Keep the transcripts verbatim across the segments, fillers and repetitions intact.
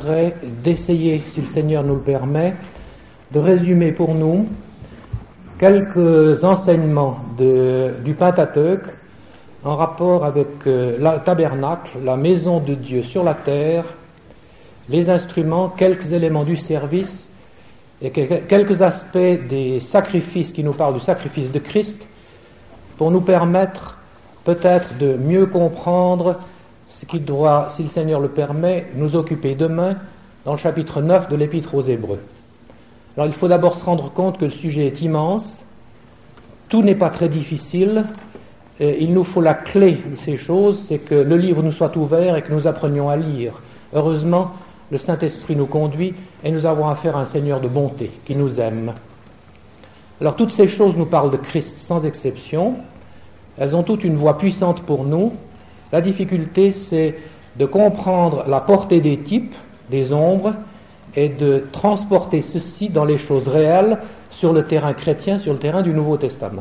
proposerai d'essayer, si le Seigneur nous le permet, de résumer pour nous quelques enseignements de, du Pentateuque en rapport avec euh, le tabernacle, la maison de Dieu sur la terre, les instruments, quelques éléments du service et quelques aspects des sacrifices qui nous parlent du sacrifice de Christ pour nous permettre peut-être de mieux comprendre ce qui doit, si le Seigneur le permet, nous occuper demain dans le chapitre neuf de l'Épître aux Hébreux. Alors il faut d'abord se rendre compte que le sujet est immense, tout n'est pas très difficile, et il nous faut la clé de ces choses, c'est que le livre nous soit ouvert et que nous apprenions à lire. Heureusement, le Saint-Esprit nous conduit et nous avons affaire à un Seigneur de bonté qui nous aime. Alors toutes ces choses nous parlent de Christ sans exception, elles ont toutes une voix puissante pour nous. La difficulté, c'est de comprendre la portée des types, des ombres, et de transporter ceci dans les choses réelles sur le terrain chrétien, sur le terrain du Nouveau Testament.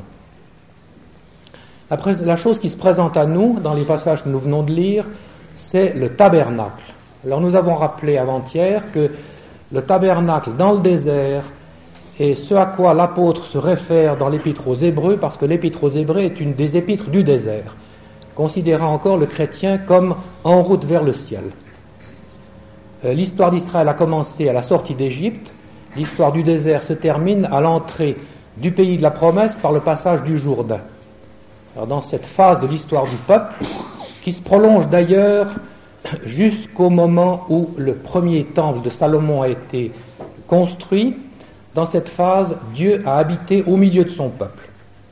Après, la chose qui se présente à nous, dans les passages que nous venons de lire, c'est le tabernacle. Alors nous avons rappelé avant-hier que le tabernacle dans le désert est ce à quoi l'apôtre se réfère dans l'Épître aux Hébreux, parce que l'Épître aux Hébreux est une des épîtres du désert, considérant encore le chrétien comme en route vers le ciel. Euh, l'histoire d'Israël a commencé à la sortie d'Égypte, l'histoire du désert se termine à l'entrée du pays de la promesse par le passage du Jourdain. Alors dans cette phase de l'histoire du peuple, qui se prolonge d'ailleurs jusqu'au moment où le premier temple de Salomon a été construit, dans cette phase, Dieu a habité au milieu de son peuple.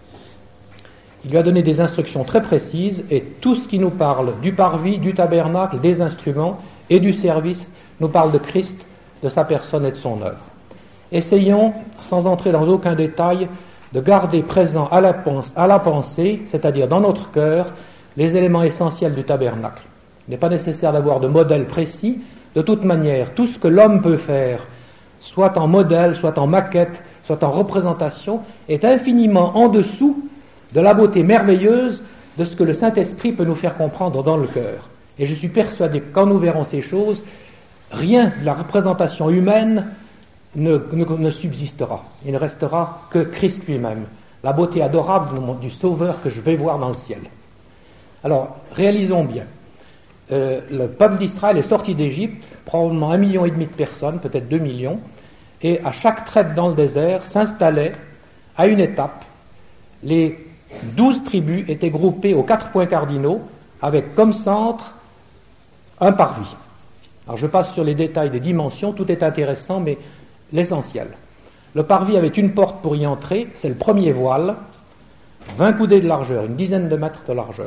Il lui a donné des instructions très précises et tout ce qui nous parle du parvis, du tabernacle, des instruments et du service nous parle de Christ, de sa personne et de son œuvre. Essayons, sans entrer dans aucun détail, de garder présent à la, pens- à la pensée, c'est-à-dire dans notre cœur, les éléments essentiels du tabernacle. Il n'est pas nécessaire d'avoir de modèle précis. De toute manière, tout ce que l'homme peut faire, soit en modèle, soit en maquette, soit en représentation, est infiniment en dessous de la beauté merveilleuse de ce que le Saint-Esprit peut nous faire comprendre dans le cœur. Et je suis persuadé que quand nous verrons ces choses, rien de la représentation humaine ne, ne, ne subsistera. Il ne restera que Christ lui-même, la beauté adorable du Sauveur que je vais voir dans le ciel. Alors, réalisons bien. Euh, le peuple d'Israël est sorti d'Égypte, probablement un million et demi de personnes, peut-être deux millions, et à chaque traite dans le désert s'installait à une étape. Les douze tribus étaient groupées aux quatre points cardinaux, avec comme centre un parvis. Alors je passe sur les détails des dimensions, tout est intéressant, mais l'essentiel. Le parvis avait une porte pour y entrer, c'est le premier voile, vingt coudées de largeur, une dizaine de mètres de largeur.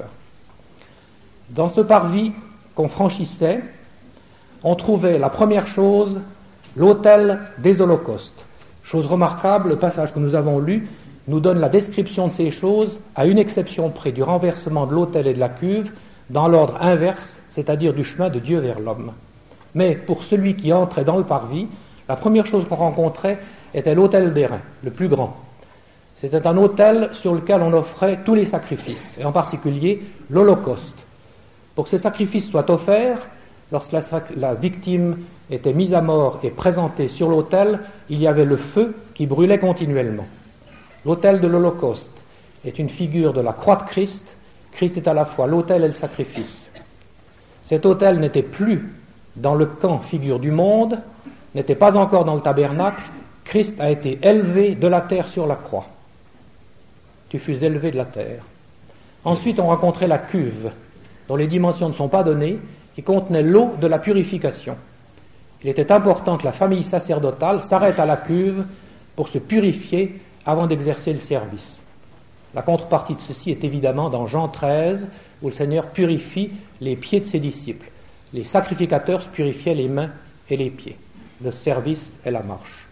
Dans ce parvis qu'on franchissait, on trouvait la première chose, l'autel des holocaustes. Chose remarquable, le passage que nous avons lu nous donne la description de ces choses, à une exception près du renversement de l'autel et de la cuve, dans l'ordre inverse, c'est-à-dire du chemin de Dieu vers l'homme. Mais pour celui qui entrait dans le parvis, la première chose qu'on rencontrait était l'autel d'airain, le plus grand. C'était un autel sur lequel on offrait tous les sacrifices, et en particulier l'holocauste. Pour que ces sacrifices soient offerts, lorsque la, la victime était mise à mort et présentée sur l'autel, il y avait le feu qui brûlait continuellement. L'autel de l'Holocauste est une figure de la croix de Christ. Christ est à la fois l'autel et le sacrifice. Cet autel n'était plus dans le camp figure du monde, n'était pas encore dans le tabernacle. Christ a été élevé de la terre sur la croix. Tu fus élevé de la terre. Ensuite, on rencontrait la cuve, dont les dimensions ne sont pas données, qui contenait l'eau de la purification. Il était important que la famille sacerdotale s'arrête à la cuve pour se purifier avant d'exercer le service. La contrepartie de ceci est évidemment dans Jean treize, où le Seigneur purifie les pieds de ses disciples. Les sacrificateurs se purifiaient les mains et les pieds. Le service et la marche.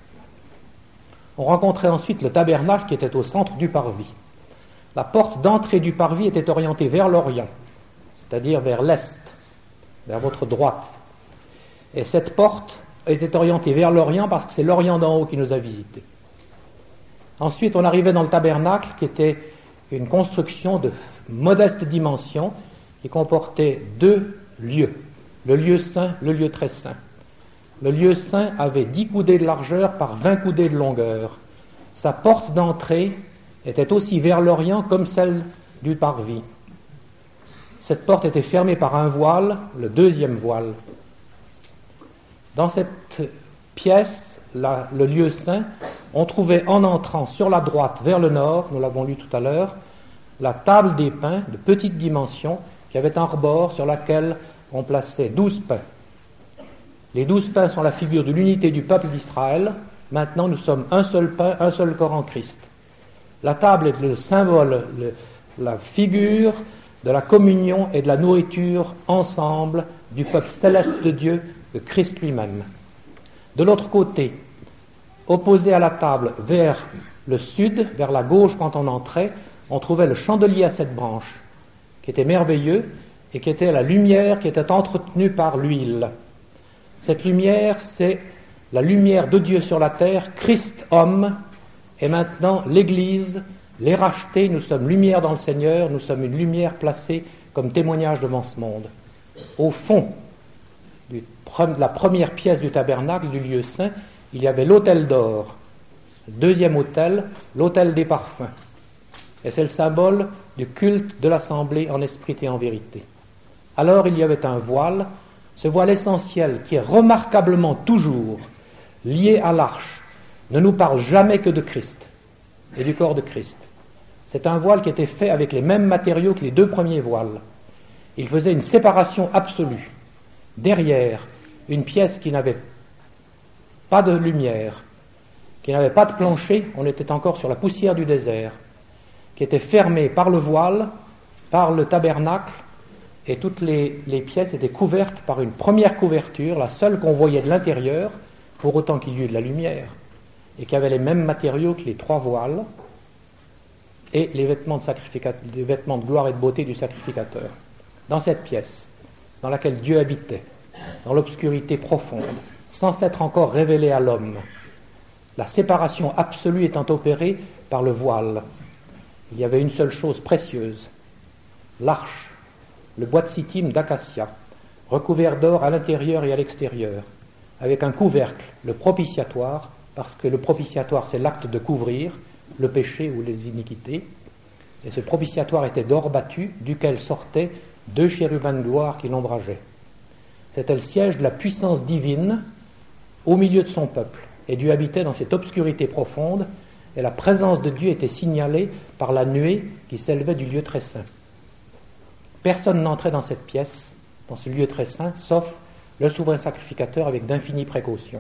On rencontrait ensuite le tabernacle qui était au centre du parvis. La porte d'entrée du parvis était orientée vers l'Orient, c'est-à-dire vers l'Est, vers votre droite. Et cette porte était orientée vers l'Orient parce que c'est l'Orient d'en haut qui nous a visités. Ensuite, on arrivait dans le tabernacle qui était une construction de modeste dimension qui comportait deux lieux, le lieu saint, le lieu très saint. le lieu saint avait dix coudées de largeur par vingt coudées de longueur. Sa porte d'entrée était aussi vers l'Orient comme celle du parvis. Cette porte était fermée par un voile, le deuxième voile. Dans cette pièce, la, le lieu saint, on trouvait en entrant sur la droite vers le nord, nous l'avons lu tout à l'heure, la table des pains de petite dimension qui avait un rebord sur laquelle on plaçait douze pains. Les douze pains sont la figure de l'unité du peuple d'Israël. Maintenant, nous sommes un seul pain, un seul corps en Christ. La table est le symbole, le, la figure de la communion et de la nourriture ensemble du peuple céleste de Dieu, de Christ lui-même. De l'autre côté, opposé à la table vers le sud, vers la gauche quand on entrait, on trouvait le chandelier à sept branches, qui était merveilleux et qui était la lumière qui était entretenue par l'huile. Cette lumière, c'est la lumière de Dieu sur la terre, Christ homme, et maintenant l'Église, les rachetés, nous sommes lumière dans le Seigneur, nous sommes une lumière placée comme témoignage devant ce monde. Au fond de la première pièce du tabernacle, du lieu saint, il y avait l'autel d'or. Deuxième autel, l'autel des parfums. Et c'est le symbole du culte de l'assemblée en esprit et en vérité. Alors il y avait un voile, ce voile essentiel qui est remarquablement toujours lié à l'arche, ne nous parle jamais que de Christ et du corps de Christ. C'est un voile qui était fait avec les mêmes matériaux que les deux premiers voiles. Il faisait une séparation absolue. Derrière, une pièce qui n'avait pas de lumière, qui n'avait pas de plancher, on était encore sur la poussière du désert, qui était fermée par le voile, par le tabernacle, et toutes les, les pièces étaient couvertes par une première couverture, la seule qu'on voyait de l'intérieur, pour autant qu'il y eût de la lumière, et qui avait les mêmes matériaux que les trois voiles, et les vêtements de, sacrificat- les vêtements de gloire et de beauté du sacrificateur. Dans cette pièce, dans laquelle Dieu habitait, dans l'obscurité profonde, sans s'être encore révélé à l'homme, la séparation absolue étant opérée par le voile, il y avait une seule chose précieuse, l'arche, le bois de sittim d'acacia, recouvert d'or à l'intérieur et à l'extérieur, avec un couvercle, le propitiatoire, parce que le propitiatoire c'est l'acte de couvrir le péché ou les iniquités, et ce propitiatoire était d'or battu, duquel sortaient deux chérubins de gloire qui l'ombrageaient. C'était le siège de la puissance divine au milieu de son peuple, et Dieu habitait dans cette obscurité profonde, et la présence de Dieu était signalée par la nuée qui s'élevait du lieu très saint. Personne n'entrait dans cette pièce, dans ce lieu très saint, sauf le souverain sacrificateur avec d'infinies précautions.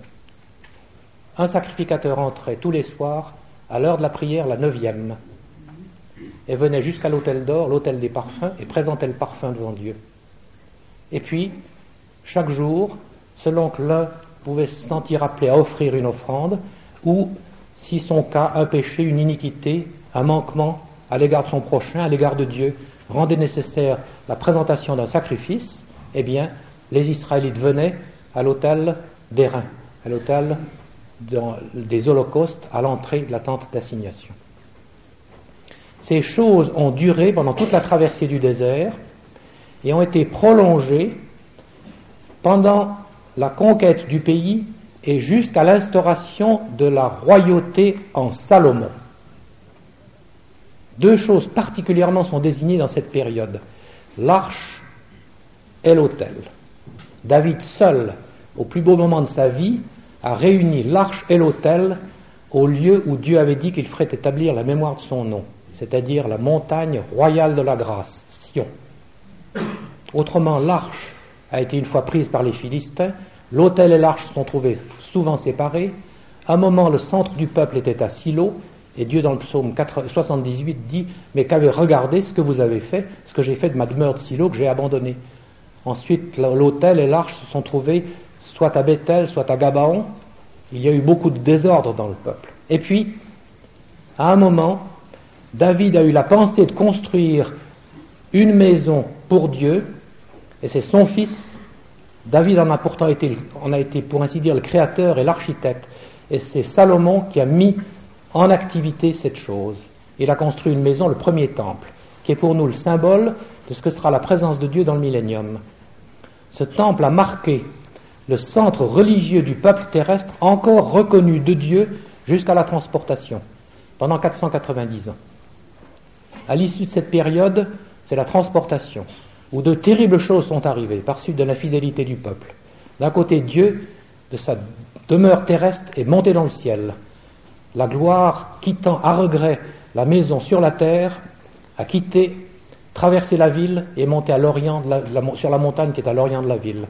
Un sacrificateur entrait tous les soirs, à l'heure de la prière, la neuvième, et venait jusqu'à l'autel d'or, l'autel des parfums, et présentait le parfum devant Dieu. Et puis, chaque jour, selon que l'un pouvait se sentir appelé à offrir une offrande, ou, si son cas, un péché, une iniquité, un manquement à l'égard de son prochain, à l'égard de Dieu, rendait nécessaire la présentation d'un sacrifice, eh bien, les Israélites venaient à l'autel d'airain, à l'autel des holocaustes, à l'entrée de la tente d'assignation. Ces choses ont duré pendant toute la traversée du désert et ont été prolongées pendant la conquête du pays et jusqu'à l'instauration de la royauté en Salomon. Deux choses particulièrement sont désignées dans cette période, l'arche et l'autel. David seul, au plus beau moment de sa vie, a réuni l'arche et l'autel au lieu où Dieu avait dit qu'il ferait établir la mémoire de son nom, c'est-à-dire la montagne royale de la grâce, Sion. Autrement, l'arche a été une fois prise par les Philistins, l'autel et l'arche se sont trouvés souvent séparés. À un moment, le centre du peuple était à Silo, et Dieu, dans le psaume soixante-dix-huit, dit « Mais qu'avez regardé ce que vous avez fait, ce que j'ai fait de ma demeure de Silo que j'ai abandonnée. » Ensuite, l'autel et l'arche se sont trouvés soit à Bethel, soit à Gabaon. Il y a eu beaucoup de désordre dans le peuple. Et puis, à un moment, David a eu la pensée de construire une maison pour Dieu, et c'est son fils. David en a pourtant été, en a été, pour ainsi dire, le créateur et l'architecte. Et c'est Salomon qui a mis en activité cette chose. Il a construit une maison, le premier temple, qui est pour nous le symbole de ce que sera la présence de Dieu dans le millénium. Ce temple a marqué le centre religieux du peuple terrestre encore reconnu de Dieu jusqu'à la transportation, pendant quatre cent quatre-vingt-dix ans. À l'issue de cette période, c'est la transportation, où de terribles choses sont arrivées par suite de l'infidélité du peuple. D'un côté, Dieu, de sa demeure terrestre, est monté dans le ciel. La gloire, quittant à regret la maison sur la terre, a quitté, traversé la ville et est monté à l'orient de la, la, sur la montagne qui est à l'orient de la ville.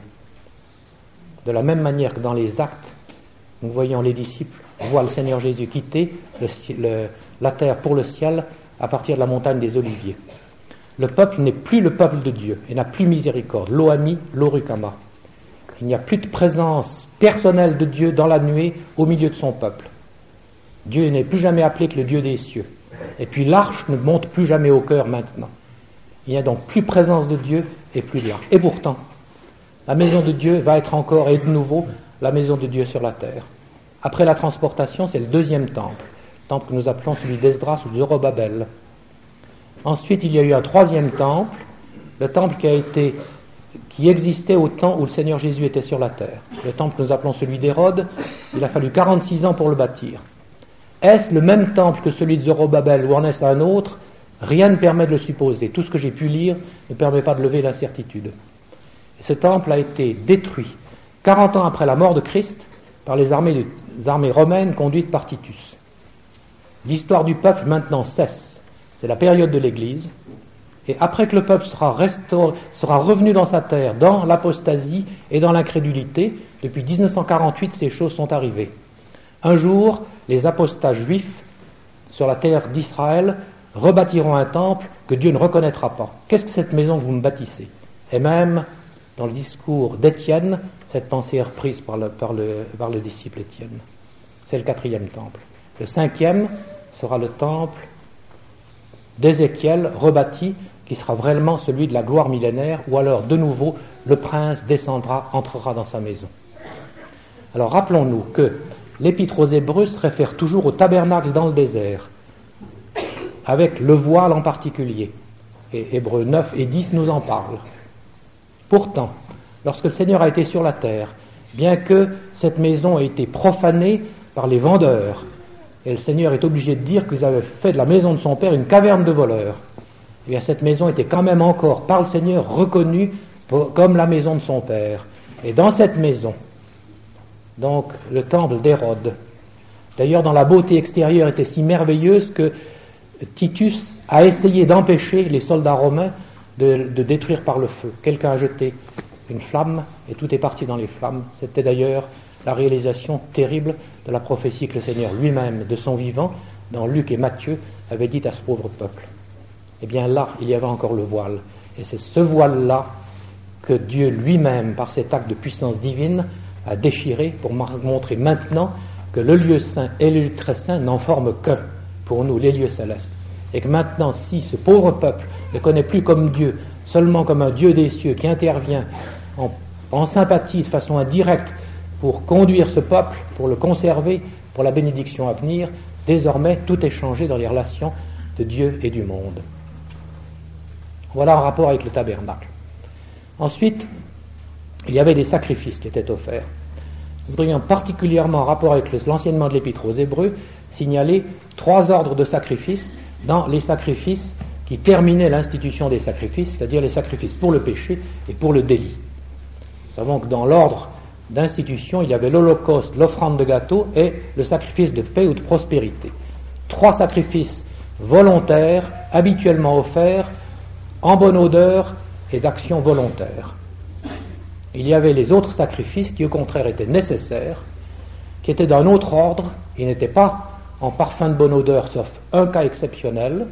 De la même manière que dans les actes, nous voyons les disciples voient le Seigneur Jésus quitter le, le, la terre pour le ciel à partir de la montagne des Oliviers. Le peuple n'est plus le peuple de Dieu et n'a plus miséricorde. Loami, lorukama. Il n'y a plus de présence personnelle de Dieu dans la nuée au milieu de son peuple. Dieu n'est plus jamais appelé que le Dieu des cieux. Et puis l'arche ne monte plus jamais au cœur maintenant. Il n'y a donc plus présence de Dieu et plus l'arche. Et pourtant, la maison de Dieu va être encore et de nouveau la maison de Dieu sur la terre. Après la transportation, c'est le deuxième temple, le temple que nous appelons celui d'Esdras ou de Zorobabel. Ensuite, il y a eu un troisième temple, le temple qui a été, qui existait au temps où le Seigneur Jésus était sur la terre. Le temple que nous appelons celui d'Hérode, il a fallu quarante-six ans pour le bâtir. Est-ce le même temple que celui de Zorobabel ou en est-ce un autre? Rien ne permet de le supposer. Tout ce que j'ai pu lire ne permet pas de lever l'incertitude. Ce temple a été détruit quarante ans après la mort de Christ par les armées, les armées romaines conduites par Titus. L'histoire du peuple maintenant cesse. C'est la période de l'Église. Et après que le peuple sera, restauré, sera revenu dans sa terre, dans l'apostasie et dans l'incrédulité, depuis dix-neuf cent quarante-huit, ces choses sont arrivées. Un jour, les apostats juifs sur la terre d'Israël rebâtiront un temple que Dieu ne reconnaîtra pas. Qu'est-ce que cette maison que vous me bâtissez? Et même, dans le discours d'Étienne, cette pensée est reprise par le, par le, par le disciple Étienne. C'est le quatrième temple. Le cinquième sera le temple d'Ézéchiel rebâti, qui sera vraiment celui de la gloire millénaire, ou alors de nouveau le prince descendra, entrera dans sa maison. Alors rappelons-nous que l'Épître aux Hébreux se réfère toujours au tabernacle dans le désert, avec le voile en particulier. Et Hébreux neuf et dix nous en parlent. Pourtant, lorsque le Seigneur a été sur la terre, bien que cette maison ait été profanée par les vendeurs, et le Seigneur est obligé de dire qu'ils avaient fait de la maison de son Père une caverne de voleurs, et bien cette maison était quand même encore par le Seigneur reconnue pour, comme la maison de son Père. Et dans cette maison, donc le temple d'Hérode, d'ailleurs dont la beauté extérieure était si merveilleuse que Titus a essayé d'empêcher les soldats romains de, de détruire par le feu. Quelqu'un a jeté une flamme et tout est parti dans les flammes. C'était d'ailleurs la réalisation terrible de la prophétie que le Seigneur lui-même, de son vivant, dans Luc et Matthieu, avait dit à ce pauvre peuple. Eh bien là, il y avait encore le voile. Et c'est ce voile-là que Dieu lui-même, par cet acte de puissance divine, a déchiré pour montrer maintenant que le lieu saint et le lieu très saint n'en forment qu'un, pour nous, les lieux célestes. Et que maintenant, si ce pauvre peuple ne connaît plus comme Dieu, seulement comme un Dieu des cieux qui intervient en, en sympathie, de façon indirecte, pour conduire ce peuple, pour le conserver, pour la bénédiction à venir, désormais tout est changé dans les relations de Dieu et du monde. Voilà un rapport avec le tabernacle. Ensuite, il y avait des sacrifices qui étaient offerts. Nous voudrions particulièrement, en rapport avec l'enseignement de l'Épître aux Hébreux, signaler trois ordres de sacrifices dans les sacrifices qui terminaient l'institution des sacrifices, c'est-à-dire les sacrifices pour le péché et pour le délit. Nous savons que dans l'ordre d'institution, il y avait l'holocauste, l'offrande de gâteau et le sacrifice de paix ou de prospérité. Trois sacrifices volontaires, habituellement offerts, en bonne odeur et d'action volontaire. Il y avait les autres sacrifices qui au contraire étaient nécessaires, qui étaient d'un autre ordre, ils n'étaient pas en parfum de bonne odeur sauf un cas exceptionnel,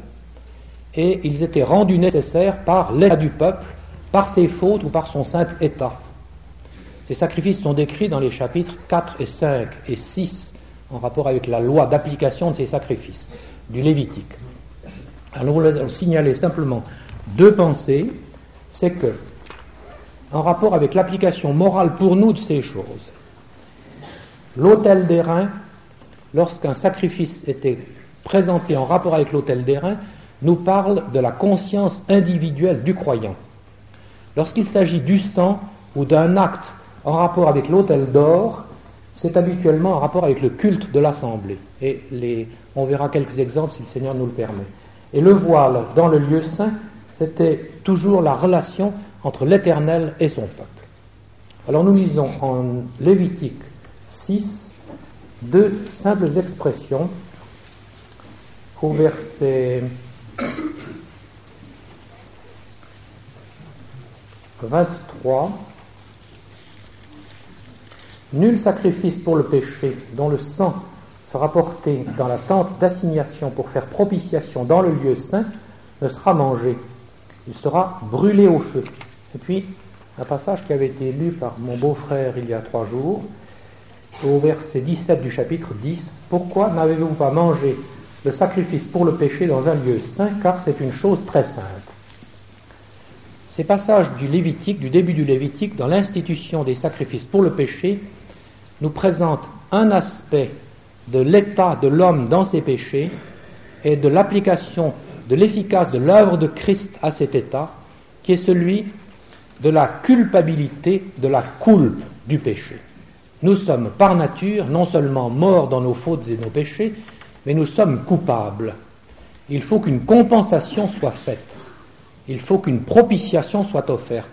et ils étaient rendus nécessaires par l'état du peuple, par ses fautes ou par son simple état. Ces sacrifices sont décrits dans les chapitres quatre et cinq et six en rapport avec la loi d'application de ces sacrifices, du Lévitique. Alors nous voulons signaler simplement deux pensées, c'est que, en rapport avec l'application morale pour nous de ces choses, l'autel d'airain, lorsqu'un sacrifice était présenté en rapport avec l'autel d'airain, nous parle de la conscience individuelle du croyant. Lorsqu'il s'agit du sang ou d'un acte en rapport avec l'autel d'or, c'est habituellement en rapport avec le culte de l'assemblée. Et les, on verra quelques exemples si le Seigneur nous le permet. Et le voile dans le lieu saint, c'était toujours la relation entre l'Éternel et son peuple. Alors nous lisons en Lévitique six deux simples expressions au verset vingt-trois. Nul sacrifice pour le péché dont le sang sera porté dans la tente d'assignation pour faire propitiation dans le lieu saint ne sera mangé. Il sera brûlé au feu. Et puis, un passage qui avait été lu par mon beau-frère il y a trois jours, au verset dix-sept du chapitre dix. Pourquoi n'avez-vous pas mangé le sacrifice pour le péché dans un lieu saint, car c'est une chose très sainte. Ces passages du Lévitique, du début du Lévitique, dans l'institution des sacrifices pour le péché, nous présentent un aspect de l'état de l'homme dans ses péchés et de l'application de l'efficace de l'œuvre de Christ à cet état, qui est celui de la culpabilité, de la coulpe du péché. Nous sommes par nature non seulement morts dans nos fautes et nos péchés, mais nous sommes coupables. Il faut qu'une compensation soit faite. Il faut qu'une propitiation soit offerte.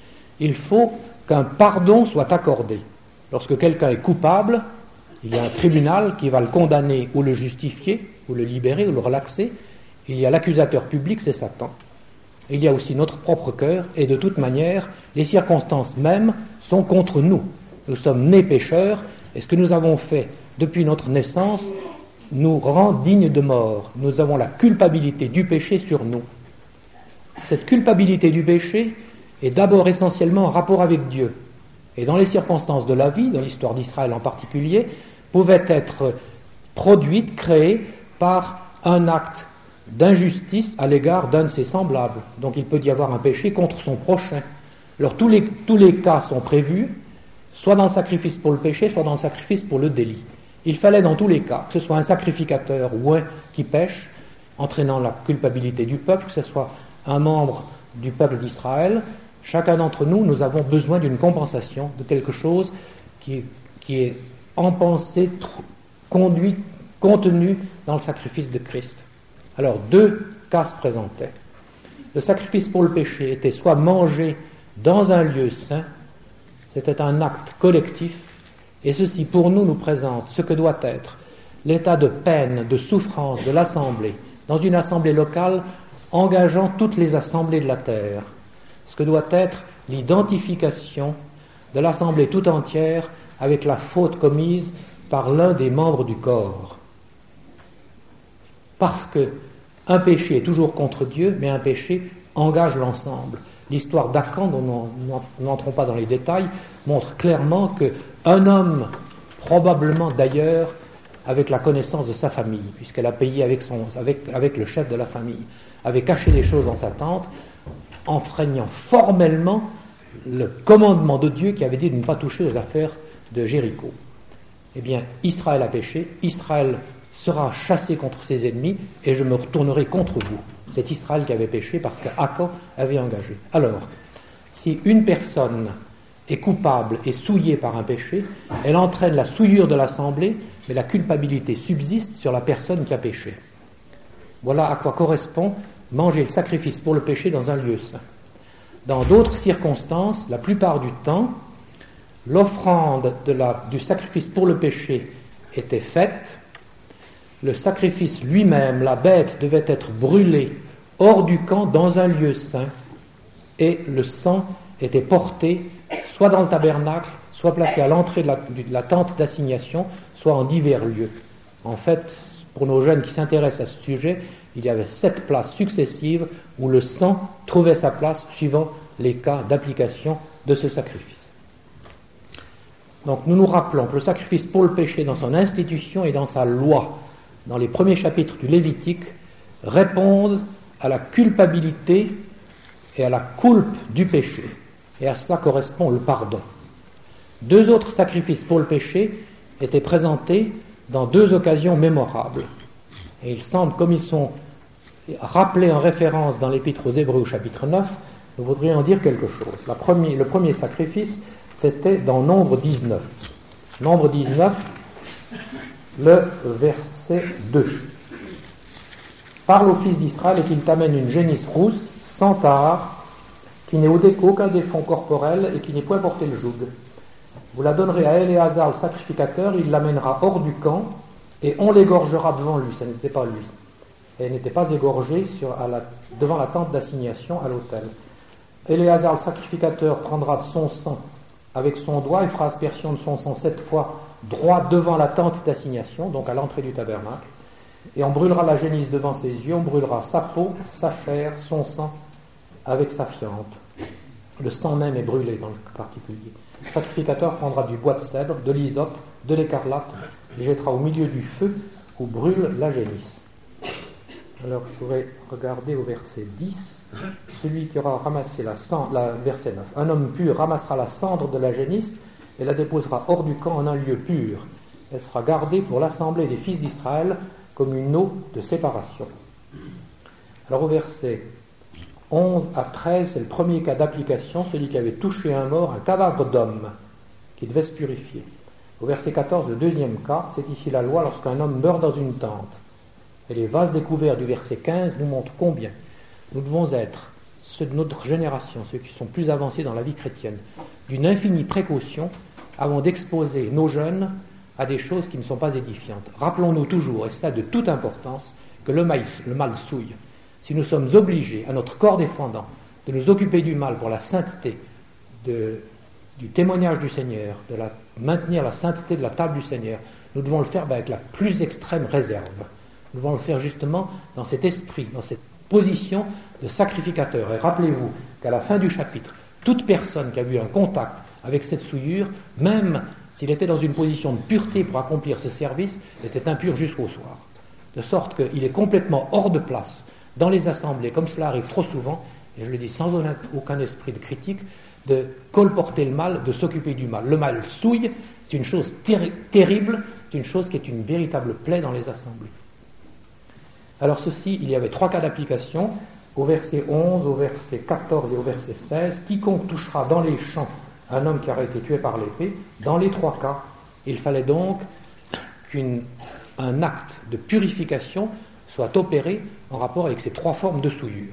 Il faut qu'un pardon soit accordé. Lorsque quelqu'un est coupable, il y a un tribunal qui va le condamner ou le justifier, ou le libérer, ou le relaxer. Il y a l'accusateur public, c'est Satan. Il y a aussi notre propre cœur, et de toute manière, les circonstances mêmes sont contre nous. Nous sommes nés pécheurs, et ce que nous avons fait depuis notre naissance nous rend dignes de mort. Nous avons la culpabilité du péché sur nous. Cette culpabilité du péché est d'abord essentiellement en rapport avec Dieu. Et dans les circonstances de la vie, dans l'histoire d'Israël en particulier, pouvait être produite, créée par un acte d'injustice à l'égard d'un de ses semblables. Donc il peut y avoir un péché contre son prochain. Alors tous les, tous les cas sont prévus, soit dans le sacrifice pour le péché, soit dans le sacrifice pour le délit. Il fallait dans tous les cas, que ce soit un sacrificateur ou un qui pêche, entraînant la culpabilité du peuple, que ce soit un membre du peuple d'Israël, chacun d'entre nous, nous avons besoin d'une compensation, de quelque chose qui, qui est en pensée, conduit, contenu dans le sacrifice de Christ. Alors, deux cas se présentaient. Le sacrifice pour le péché était soit mangé dans un lieu saint, c'était un acte collectif, et ceci pour nous nous présente ce que doit être l'état de peine, de souffrance de l'assemblée, dans une assemblée locale engageant toutes les assemblées de la terre, ce que doit être l'identification de l'assemblée tout entière avec la faute commise par l'un des membres du corps. Parce que un péché est toujours contre Dieu, mais un péché engage l'ensemble. L'histoire d'Akan, dont nous n'entrons pas dans les détails, montre clairement qu'un homme, probablement d'ailleurs avec la connaissance de sa famille, puisqu'elle a payé avec, son, avec, avec le chef de la famille, avait caché les choses dans sa tente, enfreignant formellement le commandement de Dieu qui avait dit de ne pas toucher aux affaires de Jéricho. Eh bien, Israël a péché, Israël sera chassé contre ses ennemis, et je me retournerai contre vous. C'est Israël qui avait péché parce qu'Akan avait engagé. Alors, si une personne est coupable et souillée par un péché, elle entraîne la souillure de l'assemblée, mais la culpabilité subsiste sur la personne qui a péché. Voilà à quoi correspond manger le sacrifice pour le péché dans un lieu saint. Dans d'autres circonstances, la plupart du temps, l'offrande de la, du sacrifice pour le péché était faite, le sacrifice lui-même, la bête, devait être brûlée hors du camp dans un lieu saint, et le sang était porté soit dans le tabernacle, soit placé à l'entrée de la, de la tente d'assignation, soit en divers lieux. En fait, pour nos jeunes qui s'intéressent à ce sujet, il y avait sept places successives où le sang trouvait sa place suivant les cas d'application de ce sacrifice. Donc nous nous rappelons que le sacrifice pour le péché dans son institution et dans sa loi, dans les premiers chapitres du Lévitique, répondent à la culpabilité et à la coulpe du péché. Et à cela correspond le pardon. Deux autres sacrifices pour le péché étaient présentés dans deux occasions mémorables. Et il semble, comme ils sont rappelés en référence dans l'Épître aux Hébreux au chapitre neuf, nous voudrions en dire quelque chose. La première, le premier sacrifice, c'était dans Nombre dix-neuf. Nombre dix-neuf, le verset deux. Parle aux fils d'Israël et qu'ils t'amènent une génisse rousse, sans tare, qui n'ait au déco aucun défaut corporel et qui n'ait point porté le joug. Vous la donnerez à Éléazar le sacrificateur, il l'amènera hors du camp et on l'égorgera devant lui. Ça n'était pas lui. Elle n'était pas égorgée sur, à la, devant la tente d'assignation à l'autel. Éléazar le sacrificateur prendra de son sang avec son doigt et fera aspersion de son sang sept fois droit devant la tente d'assignation, donc à l'entrée du tabernacle, et on brûlera la génisse devant ses yeux, on brûlera sa peau, sa chair, son sang avec sa fiente. Le sang même est brûlé dans le particulier. Le sacrificateur prendra du bois de cèdre, de l'hysope, de l'écarlate, et jettera au milieu du feu où brûle la génisse. Alors, vous pourrez regarder au verset dix, celui qui aura ramassé la cendre, la, verset neuf. Un homme pur ramassera la cendre de la génisse et la déposera hors du camp en un lieu pur. Elle sera gardée pour l'assemblée des fils d'Israël comme une eau de séparation. Alors, au verset onze à treize, c'est le premier cas d'application, celui qui avait touché un mort, un cadavre d'homme, qui devait se purifier. Au verset quatorze, le deuxième cas, c'est ici la loi lorsqu'un homme meurt dans une tente. Et les vases découverts du verset quinze nous montrent combien nous devons être, ceux de notre génération, ceux qui sont plus avancés dans la vie chrétienne, d'une infinie précaution avant d'exposer nos jeunes à des choses qui ne sont pas édifiantes. Rappelons-nous toujours, et c'est ça de toute importance, que le mal, le mal souille. Si nous sommes obligés, à notre corps défendant, de nous occuper du mal pour la sainteté de, du témoignage du Seigneur, de la, maintenir la sainteté de la table du Seigneur, nous devons le faire avec la plus extrême réserve. Nous devons le faire justement dans cet esprit, dans cette position de sacrificateur. Et rappelez-vous qu'à la fin du chapitre, toute personne qui a eu un contact avec cette souillure, même s'il était dans une position de pureté pour accomplir ce service, était impur jusqu'au soir. De sorte qu'il est complètement hors de place dans les assemblées, comme cela arrive trop souvent, et je le dis sans aucun esprit de critique, de colporter le mal, de s'occuper du mal. Le mal souille, c'est une chose terri- terrible, c'est une chose qui est une véritable plaie dans les assemblées. Alors ceci, il y avait trois cas d'application, au verset onze, au verset quatorze et au verset seize. Quiconque touchera dans les champs un homme qui aurait été tué par l'épée, dans les trois cas, il fallait donc qu'un acte de purification soit opéré en rapport avec ces trois formes de souillure.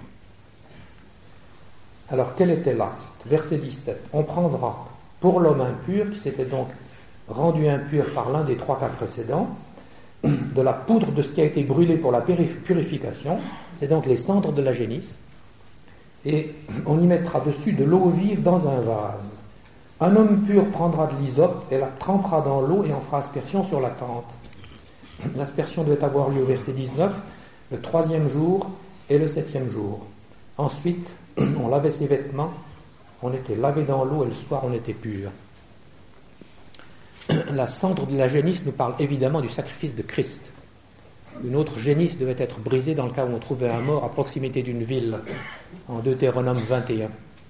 Alors quel était l'acte? Verset dix-sept. On prendra pour l'homme impur, qui s'était donc rendu impur par l'un des trois cas précédents, de la poudre de ce qui a été brûlé pour la purification, c'est donc les cendres de la génisse, et on y mettra dessus de l'eau vive dans un vase. Un homme pur prendra de l'hysope et la trempera dans l'eau et en fera aspersion sur la tente. L'aspersion devait avoir lieu au verset dix-neuf, le troisième jour et le septième jour. Ensuite, on lavait ses vêtements, on était lavé dans l'eau et le soir on était pur. La cendre de la génisse nous parle évidemment du sacrifice de Christ. Une autre génisse devait être brisée dans le cas où on trouvait un mort à proximité d'une ville, en Deutéronome vingt et un.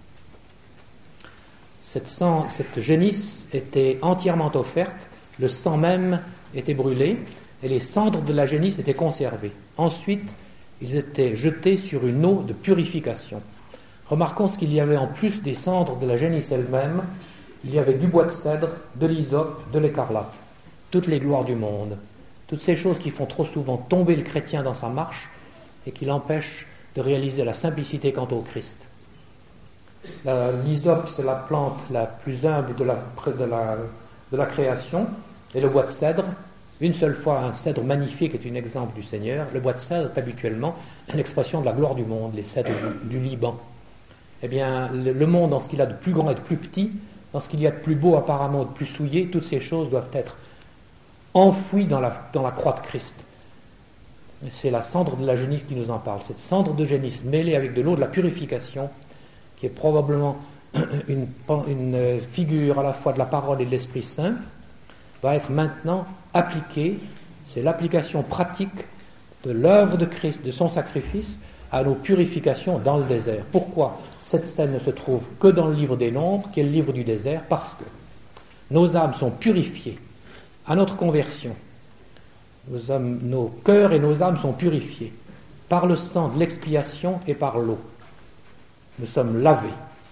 Cette, sang, cette génisse était entièrement offerte, le sang même était brûlé, et les cendres de la génisse étaient conservées. Ensuite, ils étaient jetés sur une eau de purification. Remarquons ce qu'il y avait en plus des cendres de la génisse elle-même. Il y avait du bois de cèdre, de l'hysope, de l'écarlate, toutes les gloires du monde, toutes ces choses qui font trop souvent tomber le chrétien dans sa marche et qui l'empêchent de réaliser la simplicité quant au Christ. La, l'hysope, c'est la plante la plus humble de la, de, la, de la création, et le bois de cèdre, une seule fois un cèdre magnifique est un exemple du Seigneur. Le bois de cèdre est habituellement une expression de la gloire du monde, les cèdres du, du Liban. Eh bien, le, le monde, dans ce qu'il a de plus grand et de plus petit, dans ce qu'il y a de plus beau apparemment, de plus souillé, toutes ces choses doivent être enfouies dans la, dans la croix de Christ. C'est la cendre de la génisse qui nous en parle. Cette cendre de génisse mêlée avec de l'eau de la purification, qui est probablement une, une figure à la fois de la parole et de l'Esprit Saint, va être maintenant appliquée. C'est l'application pratique de l'œuvre de Christ, de son sacrifice, à nos purifications dans le désert. Pourquoi cette scène ne se trouve que dans le livre des Nombres, qui est le livre du désert? Parce que nos âmes sont purifiées à notre conversion. Nos, âmes, nos cœurs et nos âmes sont purifiés par le sang de l'expiation et par l'eau. Nous sommes lavés.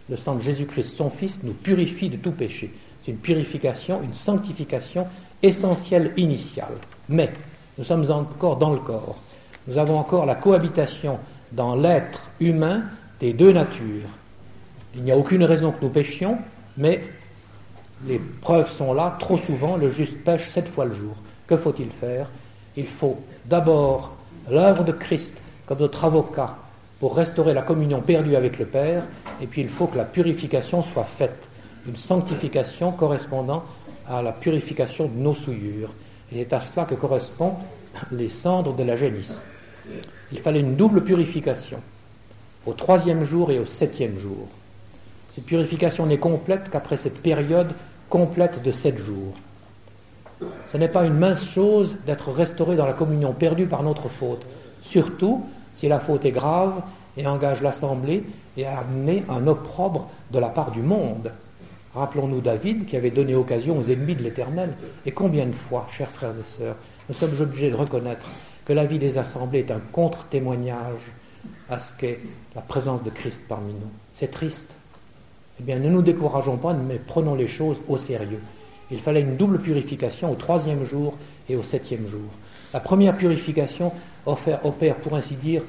le sang de Jésus-Christ, son Fils, nous purifie de tout péché. C'est une purification, une sanctification essentielle, initiale. Mais nous sommes encore dans le corps. Nous avons encore la cohabitation dans l'être humain des deux natures. Il n'y a aucune raison que nous péchions, mais les preuves sont là. Trop souvent, le juste pêche sept fois le jour. Que faut-il faire? Il faut d'abord l'œuvre de Christ comme notre avocat pour restaurer la communion perdue avec le Père, et puis il faut que la purification soit faite, une sanctification correspondant à la purification de nos souillures. Et c'est à cela que correspondent les cendres de la génisse. Il fallait une double purification, au troisième jour et au septième jour. Cette purification n'est complète qu'après cette période complète de sept jours. Ce n'est pas une mince chose d'être restauré dans la communion perdue par notre faute, surtout si la faute est grave et engage l'assemblée et a amené un opprobre de la part du monde. Rappelons-nous David qui avait donné occasion aux ennemis de l'Éternel. Et combien de fois, chers frères et sœurs, nous sommes obligés de reconnaître que la vie des assemblées est un contre-témoignage à ce qu'est la présence de Christ parmi nous. C'est triste. Eh bien, ne nous décourageons pas, mais prenons les choses au sérieux. Il fallait une double purification au troisième jour et au septième jour. La première purification opère, opère pour ainsi dire,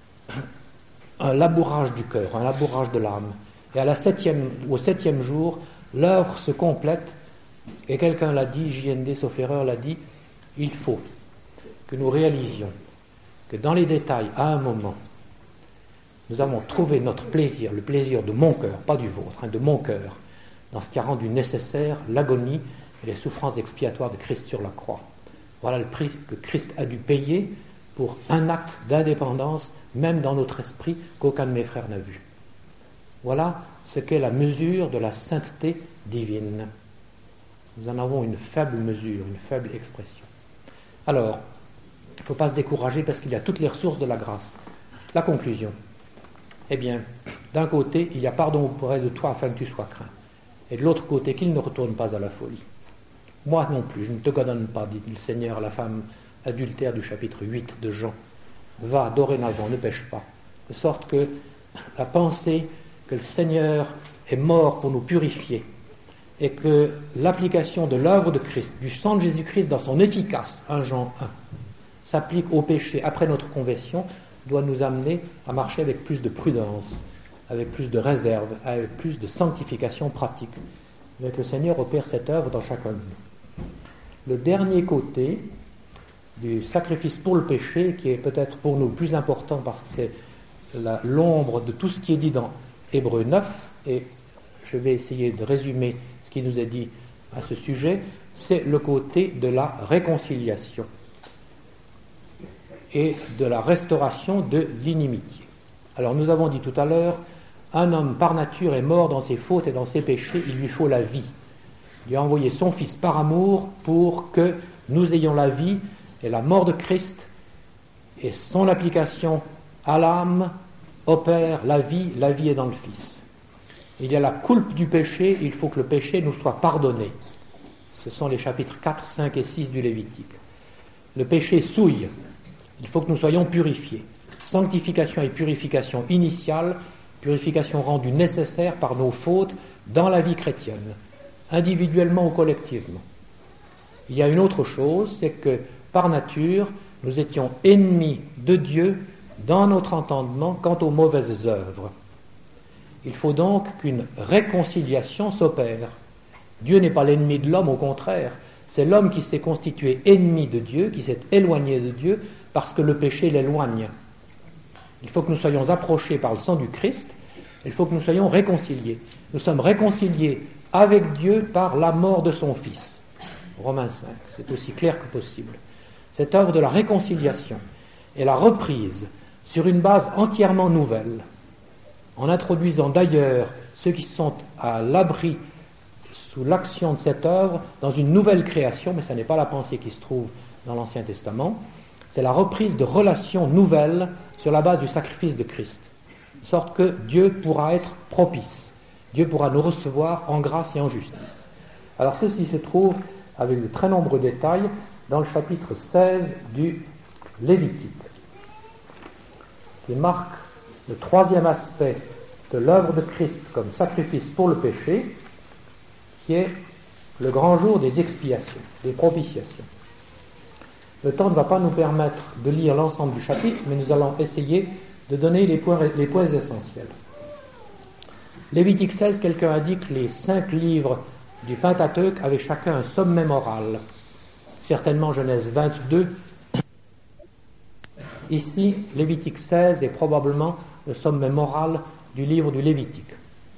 un labourage du cœur, un labourage de l'âme. Et à la septième, au septième jour, l'œuvre se complète, et quelqu'un l'a dit, J N D, sauf erreur, l'a dit, il faut que nous réalisions que dans les détails, à un moment, nous avons trouvé notre plaisir, le plaisir de mon cœur, pas du vôtre, hein, de mon cœur, dans ce qui a rendu nécessaire l'agonie et les souffrances expiatoires de Christ sur la croix. Voilà le prix que Christ a dû payer pour un acte d'indépendance, même dans notre esprit, qu'aucun de mes frères n'a vu. Voilà ce qu'est la mesure de la sainteté divine. Nous en avons une faible mesure, une faible expression. Alors, il ne faut pas se décourager parce qu'il y a toutes les ressources de la grâce. La conclusion. Eh bien, d'un côté, il y a pardon auprès de toi afin que tu sois craint. Et de l'autre côté, qu'il ne retourne pas à la folie. Moi non plus, je ne te condamne pas, dit le Seigneur à la femme adultère du chapitre huit de Jean. Va, dorénavant, ne pêche pas. De sorte que la pensée que le Seigneur est mort pour nous purifier et que l'application de l'œuvre de Christ, du sang de Jésus-Christ dans son efficace, un Jean un, s'applique au péché après notre conversion, doit nous amener à marcher avec plus de prudence, avec plus de réserve, avec plus de sanctification pratique. Mais que le Seigneur opère cette œuvre dans chacun de nous. Le dernier côté du sacrifice pour le péché, qui est peut-être pour nous plus important parce que c'est la, l'ombre de tout ce qui est dit dans Hébreux neuf, et je vais essayer de résumer ce qui nous est dit à ce sujet, c'est le côté de la réconciliation et de la restauration de l'inimitié. Alors nous avons dit tout à l'heure, un homme par nature est mort dans ses fautes et dans ses péchés, il lui faut la vie. Il a envoyé son Fils par amour pour que nous ayons la vie, et la mort de Christ et son application à l'âme opère la vie, la vie est dans le Fils. Il y a la coulpe du péché, il faut que le péché nous soit pardonné. Ce sont les chapitres quatre, cinq et six du Lévitique. Le péché souille, il faut que nous soyons purifiés. Sanctification et purification initiale, purification rendue nécessaire par nos fautes dans la vie chrétienne, individuellement ou collectivement. Il y a une autre chose, c'est que par nature, nous étions ennemis de Dieu dans notre entendement quant aux mauvaises œuvres. Il faut donc qu'une réconciliation s'opère. Dieu n'est pas l'ennemi de l'homme, au contraire. C'est l'homme qui s'est constitué ennemi de Dieu, qui s'est éloigné de Dieu, parce que le péché l'éloigne. Il faut que nous soyons approchés par le sang du Christ, il faut que nous soyons réconciliés. Nous sommes réconciliés avec Dieu par la mort de son Fils. Romains cinq, c'est aussi clair que possible. Cette œuvre de la réconciliation est la reprise sur une base entièrement nouvelle, en introduisant d'ailleurs ceux qui sont à l'abri sous l'action de cette œuvre dans une nouvelle création, mais ce n'est pas la pensée qui se trouve dans l'Ancien Testament, c'est la reprise de relations nouvelles sur la base du sacrifice de Christ, de sorte que Dieu pourra être propice, Dieu pourra nous recevoir en grâce et en justice. Alors ceci se trouve avec de très nombreux détails dans le chapitre seize du Lévitique, qui marque le troisième aspect de l'œuvre de Christ comme sacrifice pour le péché, qui est le grand jour des expiations, des propitiations. Le temps ne va pas nous permettre de lire l'ensemble du chapitre, mais nous allons essayer de donner les points, les points essentiels. Lévitique seize, quelqu'un a dit que les cinq livres du Pentateuque avaient chacun un sommet moral. Certainement Genèse vingt-deux. Ici, Lévitique seize est probablement le sommet moral du livre du Lévitique.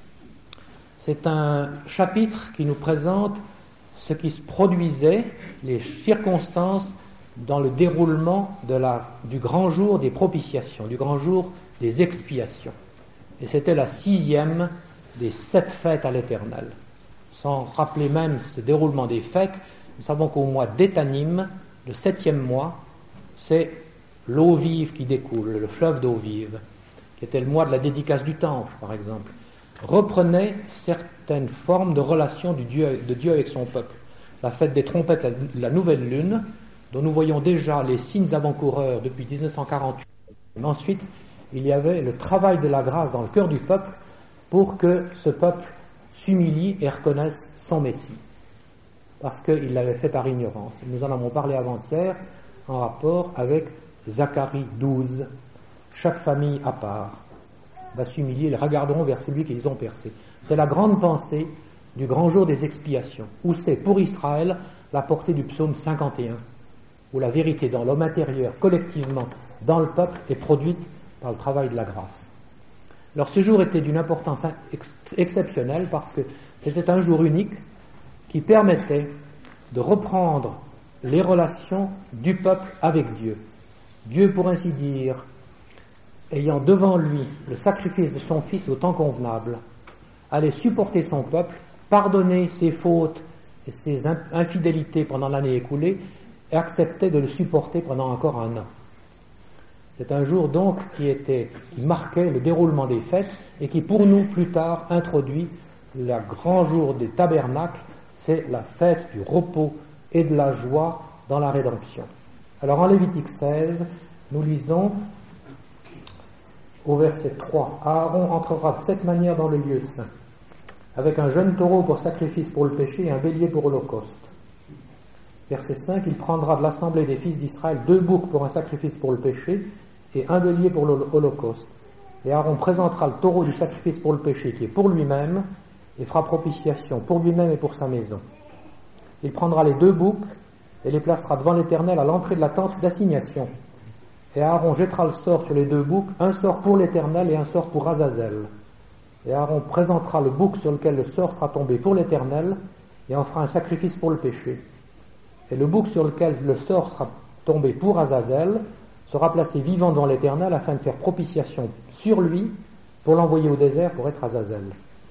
C'est un chapitre qui nous présente ce qui se produisait, les circonstances dans le déroulement de la, du grand jour des propitiations, du grand jour des expiations. Et c'était la sixième des sept fêtes à l'Éternel. Sans rappeler même ce déroulement des fêtes, nous savons qu'au mois d'Étanim, le septième mois, c'est l'eau vive qui découle, le fleuve d'eau vive, qui était le mois de la dédicace du temple, par exemple, reprenait certaines formes de relation du Dieu, de Dieu avec son peuple. La fête des trompettes, la, la nouvelle lune, dont nous voyons déjà les signes avant-coureurs depuis dix-neuf cent quarante-huit. Mais ensuite, il y avait le travail de la grâce dans le cœur du peuple pour que ce peuple s'humilie et reconnaisse son Messie, parce qu'il l'avait fait par ignorance. Nous en avons parlé avant-hier en rapport avec Zacharie douze. Chaque famille à part va s'humilier, ils regarderont vers celui qu'ils ont percé. C'est la grande pensée du grand jour des expiations, où c'est pour Israël la portée du psaume cinquante et un, où la vérité dans l'homme intérieur, collectivement, dans le peuple, est produite par le travail de la grâce. Alors ce jour était d'une importance ex- exceptionnelle parce que c'était un jour unique qui permettait de reprendre les relations du peuple avec Dieu. Dieu, pour ainsi dire, ayant devant lui le sacrifice de son Fils au temps convenable, allait supporter son peuple, pardonner ses fautes et ses infidélités pendant l'année écoulée, et acceptait de le supporter pendant encore un an. C'est un jour donc qui était, qui marquait le déroulement des fêtes et qui pour nous plus tard introduit le grand jour des tabernacles, c'est la fête du repos et de la joie dans la rédemption. Alors en Lévitique seize, nous lisons au verset trois, Aaron entrera de cette manière dans le lieu saint, avec un jeune taureau pour sacrifice pour le péché et un bélier pour holocauste. Verset cinq, il prendra de l'assemblée des fils d'Israël deux boucs pour un sacrifice pour le péché et un bélier pour l'holocauste. Et Aaron présentera le taureau du sacrifice pour le péché qui est pour lui-même et fera propitiation pour lui-même et pour sa maison. Il prendra les deux boucs et les placera devant l'Éternel à l'entrée de la tente d'assignation. Et Aaron jettera le sort sur les deux boucs, un sort pour l'Éternel et un sort pour Azazel. Et Aaron présentera le bouc sur lequel le sort sera tombé pour l'Éternel et en fera un sacrifice pour le péché. Et le bouc sur lequel le sort sera tombé pour Azazel sera placé vivant devant l'Éternel afin de faire propitiation sur lui pour l'envoyer au désert pour être Azazel.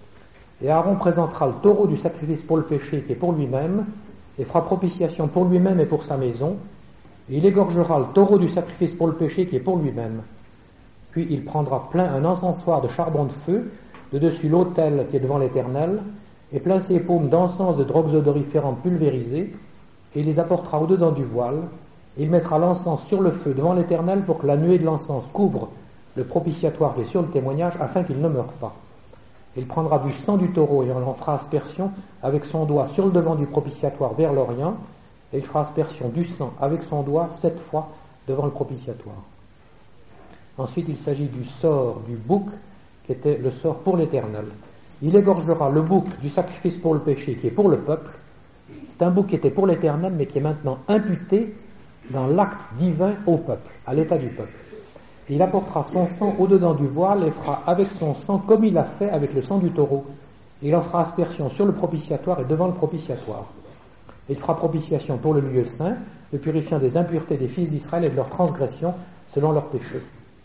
Et Aaron présentera le taureau du sacrifice pour le péché qui est pour lui-même et fera propitiation pour lui-même et pour sa maison. Et il égorgera le taureau du sacrifice pour le péché qui est pour lui-même. Puis il prendra plein un encensoir de charbon de feu de dessus l'autel qui est devant l'Éternel et plein ses paumes d'encens de drogues odoriférantes pulvérisées et il les apportera au-dedans du voile. Et il mettra l'encens sur le feu devant l'Éternel pour que la nuée de l'encens couvre le propitiatoire qui est sur le témoignage afin qu'il ne meure pas. Il prendra du sang du taureau et en fera aspersion avec son doigt sur le devant du propitiatoire vers l'Orient et il fera aspersion du sang avec son doigt sept fois devant le propitiatoire. Ensuite, il s'agit du sort du bouc qui était le sort pour l'Éternel. Il égorgera le bouc du sacrifice pour le péché qui est pour le peuple. C'est un bouc qui était pour l'Éternel mais qui est maintenant imputé dans l'acte divin au peuple, à l'état du peuple. Et il apportera son sang au-dedans du voile et fera avec son sang comme il a fait avec le sang du taureau. Il en fera aspersion sur le propitiatoire et devant le propitiatoire. Il fera propitiation pour le lieu saint, le purifiant des impuretés des fils d'Israël et de leurs transgressions selon leurs péchés.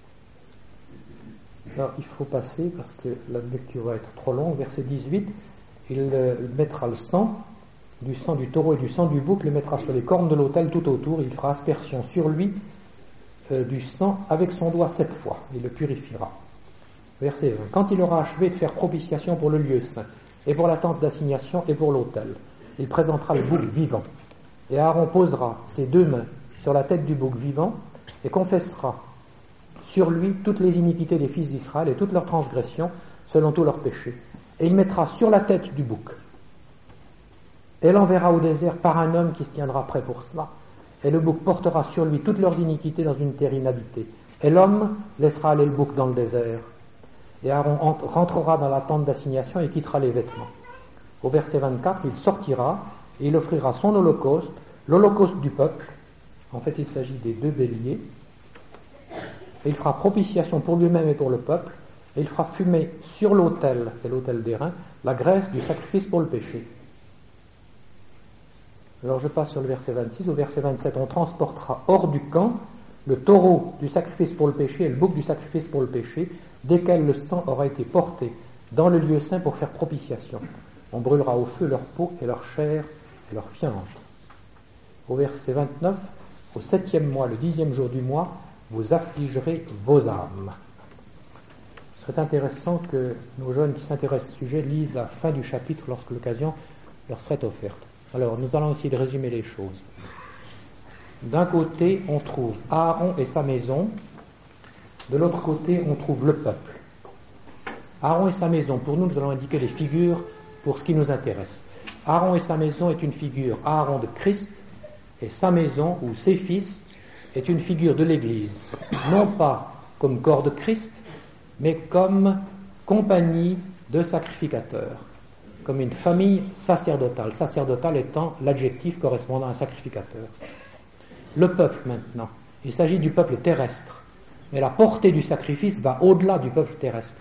Alors il faut passer parce que la lecture va être trop longue. Verset dix-huit, il mettra le sang, du sang du taureau et du sang du bouc, le mettra sur les cornes de l'autel tout autour. Il fera aspersion sur lui euh, du sang avec son doigt sept fois. Il le purifiera. Verset vingt. Quand il aura achevé de faire propitiation pour le lieu saint, et pour la tente d'assignation et pour l'autel, il présentera le bouc vivant. Et Aaron posera ses deux mains sur la tête du bouc vivant et confessera sur lui toutes les iniquités des fils d'Israël et toutes leurs transgressions selon tous leurs péchés. Et il mettra sur la tête du bouc. Et l'enverra au désert par un homme qui se tiendra prêt pour cela. Et le bouc portera sur lui toutes leurs iniquités dans une terre inhabitée. Et l'homme laissera aller le bouc dans le désert. Et Aaron rentrera dans la tente d'assignation et quittera les vêtements. Au verset vingt-quatre, il sortira et il offrira son holocauste, l'holocauste du peuple. En fait, il s'agit des deux béliers. Et il fera propitiation pour lui-même et pour le peuple. Et il fera fumer sur l'autel, c'est l'autel d'airain, la graisse du sacrifice pour le péché. Alors je passe sur le verset vingt-six. Au verset vingt-sept, on transportera hors du camp le taureau du sacrifice pour le péché et le bouc du sacrifice pour le péché, desquels le sang aura été porté dans le lieu saint pour faire propitiation. On brûlera au feu leur peau et leur chair et leur fiente. Au verset vingt-neuf, au septième mois, le dixième jour du mois, vous affligerez vos âmes. Ce serait intéressant que nos jeunes qui s'intéressent au sujet lisent la fin du chapitre lorsque l'occasion leur serait offerte. Alors, nous allons essayer de résumer les choses. D'un côté, on trouve Aaron et sa maison. De l'autre côté, on trouve le peuple. Aaron et sa maison, pour nous, nous allons indiquer les figures pour ce qui nous intéresse. Aaron et sa maison est une figure, Aaron de Christ, et sa maison, ou ses fils, est une figure de l'Église. Non pas comme corps de Christ, mais comme compagnie de sacrificateurs, comme une famille sacerdotale, sacerdotale étant l'adjectif correspondant à un sacrificateur. Le peuple maintenant, il s'agit du peuple terrestre, mais la portée du sacrifice va au-delà du peuple terrestre.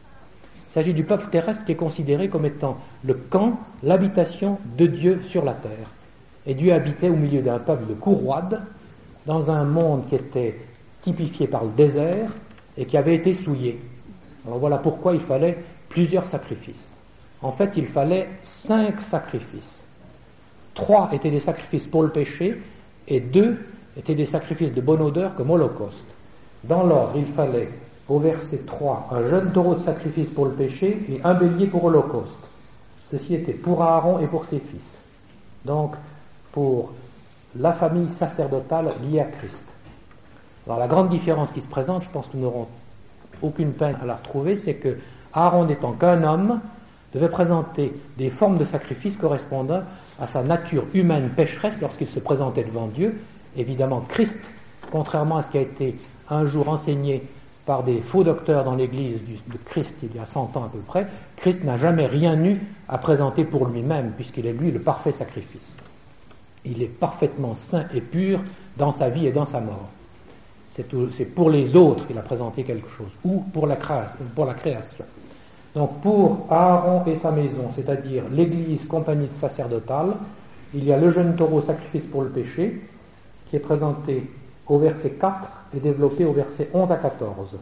Il s'agit du peuple terrestre qui est considéré comme étant le camp, l'habitation de Dieu sur la terre. Et Dieu habitait au milieu d'un peuple de couroides, dans un monde qui était typifié par le désert et qui avait été souillé. Alors voilà pourquoi il fallait plusieurs sacrifices. En fait, il fallait cinq sacrifices. Trois étaient des sacrifices pour le péché et deux étaient des sacrifices de bonne odeur comme holocauste. Dans l'ordre, il fallait, au verset trois, un jeune taureau de sacrifice pour le péché et un bélier pour holocauste. Ceci était pour Aaron et pour ses fils. Donc, pour la famille sacerdotale liée à Christ. Alors la grande différence qui se présente, je pense que nous n'aurons aucune peine à la retrouver, c'est que Aaron n'étant qu'un homme, devait présenter des formes de sacrifice correspondant à sa nature humaine pécheresse lorsqu'il se présentait devant Dieu. Évidemment, Christ, contrairement à ce qui a été un jour enseigné par des faux docteurs dans l'église de Christ il y a cent ans à peu près, Christ n'a jamais rien eu à présenter pour lui-même, puisqu'il est lui le parfait sacrifice. Il est parfaitement saint et pur dans sa vie et dans sa mort. C'est, tout, c'est pour les autres qu'il a présenté quelque chose, ou pour la, création, pour la création. Donc pour Aaron et sa maison, c'est-à-dire l'église compagnie sacerdotale, il y a le jeune taureau sacrifice pour le péché, qui est présenté au verset quatre et développé au verset onze à quatorze.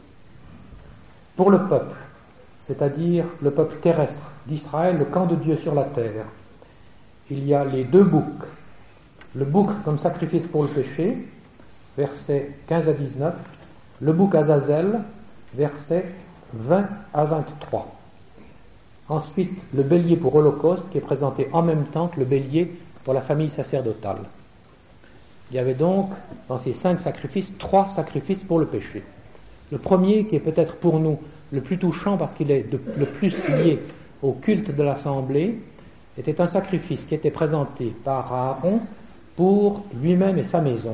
Pour le peuple, c'est-à-dire le peuple terrestre d'Israël, le camp de Dieu sur la terre, il y a les deux boucs. Le bouc comme sacrifice pour le péché, versets quinze à dix-neuf, le bouc Azazel, versets vingt à vingt-trois. Ensuite, le bélier pour holocauste, qui est présenté en même temps que le bélier pour la famille sacerdotale. Il y avait donc, dans ces cinq sacrifices, trois sacrifices pour le péché. Le premier, qui est peut-être pour nous le plus touchant parce qu'il est de, le plus lié au culte de l'assemblée, était un sacrifice qui était présenté par Aaron pour lui-même et sa maison.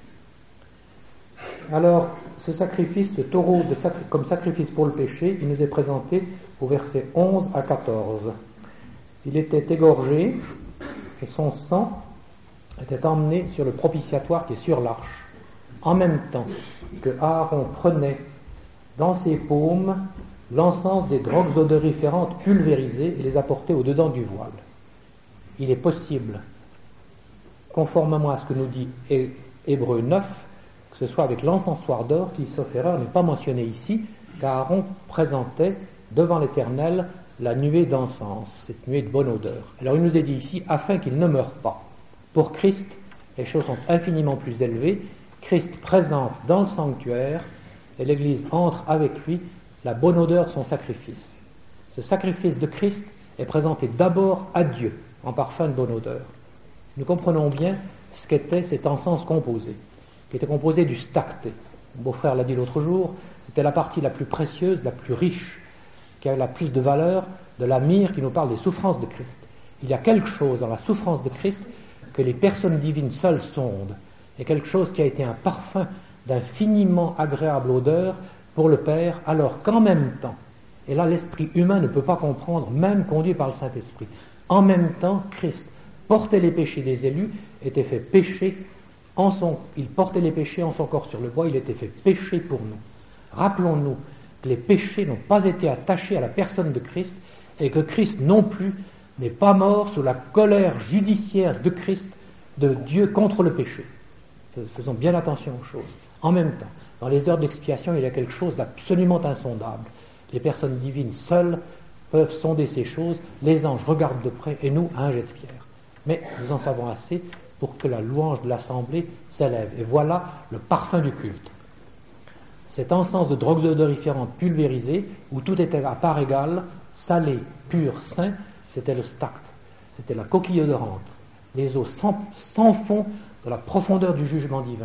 Alors, ce sacrifice, ce taureau de sacri- comme sacrifice pour le péché, il nous est présenté au verset onze à quatorze. Il était égorgé et son sang était emmené sur le propitiatoire qui est sur l'arche, en même temps que Aaron prenait dans ses paumes l'encens des drogues odoriférantes pulvérisées et les apportait au-dedans du voile. Il est possible, conformément à ce que nous dit Hébreux neuf, que ce soit avec l'encensoir d'or qui, sauf erreur, n'est pas mentionné ici, car Aaron présentait devant l'Éternel la nuée d'encens, cette nuée de bonne odeur. Alors il nous est dit ici, afin qu'il ne meure pas. Pour Christ, les choses sont infiniment plus élevées. Christ présente dans le sanctuaire, et l'Église entre avec lui la bonne odeur de son sacrifice. Ce sacrifice de Christ est présenté d'abord à Dieu, en parfum de bonne odeur. Nous comprenons bien ce qu'était cet encens composé, qui était composé du stacté. Mon beau-frère l'a dit l'autre jour, c'était la partie la plus précieuse, la plus riche qui a la plus de valeur de la myrrhe qui nous parle des souffrances de Christ. Il y a quelque chose dans la souffrance de Christ que les personnes divines seules sondent, et quelque chose qui a été un parfum d'infiniment agréable odeur pour le Père, alors qu'en même temps, et là l'esprit humain ne peut pas comprendre, même conduit par le Saint-Esprit, en même temps, Christ portait les péchés des élus, était fait péché en son, il portait les péchés en son corps sur le bois, il était fait péché pour nous. Rappelons-nous que les péchés n'ont pas été attachés à la personne de Christ, et que Christ non plus n'est pas mort sous la colère judiciaire de Christ, de Dieu contre le péché. Faisons bien attention aux choses. En même temps, dans les heures d'expiation, il y a quelque chose d'absolument insondable. Les personnes divines seules peuvent sonder ces choses, les anges regardent de près, et nous, à un jet de pierre. Mais nous en savons assez pour que la louange de l'assemblée s'élève. Et voilà le parfum du culte. Cet encens de drogues odoriférantes pulvérisées, où tout était à part égale, salé, pur, sain, c'était le stacte, c'était la coquille odorante, les eaux sans, sans fond de la profondeur du jugement divin.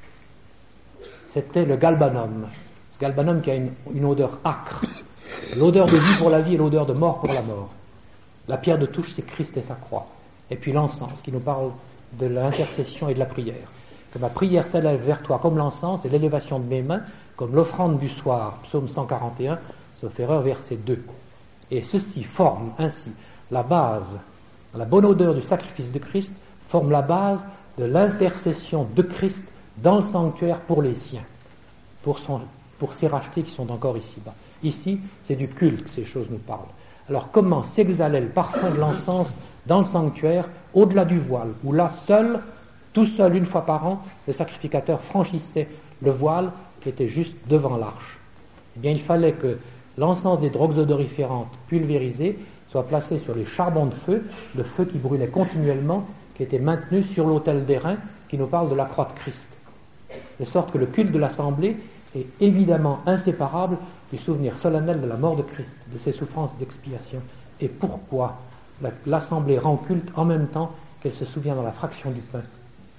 C'était le galbanum, ce galbanum qui a une, une odeur âcre, l'odeur de vie pour la vie et l'odeur de mort pour la mort. La pierre de touche, c'est Christ et sa croix. Et puis l'encens, qui nous parle de l'intercession et de la prière. Que ma prière s'élève vers toi comme l'encens et l'élévation de mes mains, comme l'offrande du soir, psaume cent quarante et un, sauf erreur, verset deux. Et ceci forme ainsi la base, la bonne odeur du sacrifice de Christ forme la base de l'intercession de Christ dans le sanctuaire pour les siens, pour, son, pour ces rachetés qui sont encore ici-bas. Ici, c'est du culte que ces choses nous parlent. Alors comment s'exhalait le parfum de l'encens dans le sanctuaire, au-delà du voile, où là, seul, tout seul, une fois par an, le sacrificateur franchissait le voile qui était juste devant l'arche. Eh bien, il fallait que l'encens des drogues odoriférantes pulvérisées soit placé sur les charbons de feu, le feu qui brûlait continuellement, qui était maintenu sur l'autel d'airain, qui nous parle de la croix de Christ. De sorte que le culte de l'assemblée est évidemment inséparable du souvenir solennel de la mort de Christ, de ses souffrances d'expiation. Et pourquoi l'assemblée rend culte en même temps qu'elle se souvient dans la fraction du pain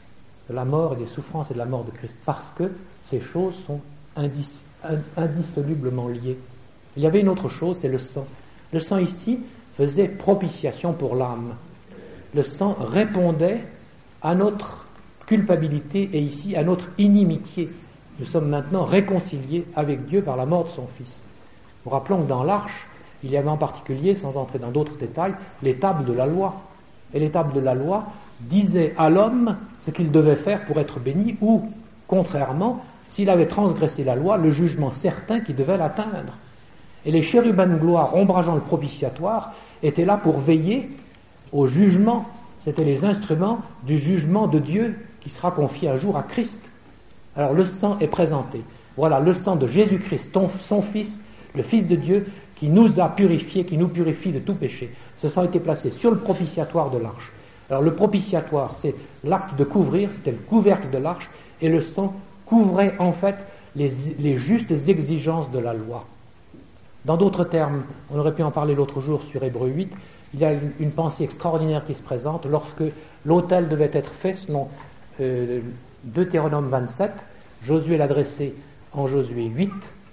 de la mort et des souffrances et de la mort de Christ? Parce que ces choses sont indis, indissolublement liées. Il y avait une autre chose, c'est le sang. Le sang ici faisait propitiation pour l'âme. Le sang répondait à notre culpabilité et ici à notre inimitié. Nous sommes maintenant réconciliés avec Dieu par la mort de son Fils. Nous rappelons que dans l'Arche, il y avait en particulier, sans entrer dans d'autres détails, les tables de la loi. Et les tables de la loi disaient à l'homme ce qu'il devait faire pour être béni, ou, contrairement, s'il avait transgressé la loi, le jugement certain qui devait l'atteindre. Et les chérubins de gloire, ombrageant le propitiatoire, étaient là pour veiller au jugement. C'était les instruments du jugement de Dieu qui sera confié un jour à Christ. Alors le sang est présenté. Voilà le sang de Jésus-Christ, ton, son Fils, le Fils de Dieu, qui nous a purifiés, qui nous purifie de tout péché. Ce sang a été placé sur le propitiatoire de l'arche. Alors le propitiatoire, c'est l'acte de couvrir, c'était le couvercle de l'arche, et le sang couvrait en fait les, les justes exigences de la loi. Dans d'autres termes, on aurait pu en parler l'autre jour sur Hébreux huit, il y a une, une pensée extraordinaire qui se présente lorsque l'autel devait être fait selon euh, Deutéronome vingt-sept, Josué l'adressait en Josué huit.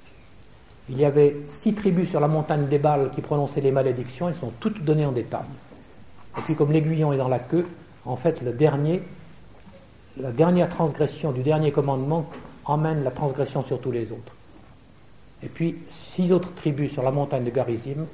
Il y avait six tribus sur la montagne d'Ébal qui prononçaient les malédictions, elles sont toutes données en détail. Et puis comme l'aiguillon est dans la queue, en fait le dernier, la dernière transgression du dernier commandement emmène la transgression sur tous les autres. Et puis six autres tribus sur la montagne de Garizim,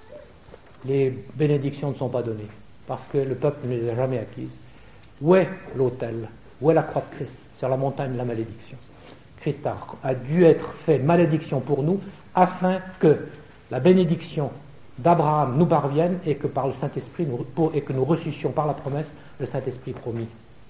les bénédictions ne sont pas données, parce que le peuple ne les a jamais acquises. Où est l'autel? Où est la croix de Christ? Sur la montagne de la malédiction. Christ a, a dû être fait malédiction pour nous, afin que la bénédiction d'Abraham nous parvienne et que par le Saint-Esprit nous, pour, et que nous ressuscions par la promesse le Saint-Esprit promis.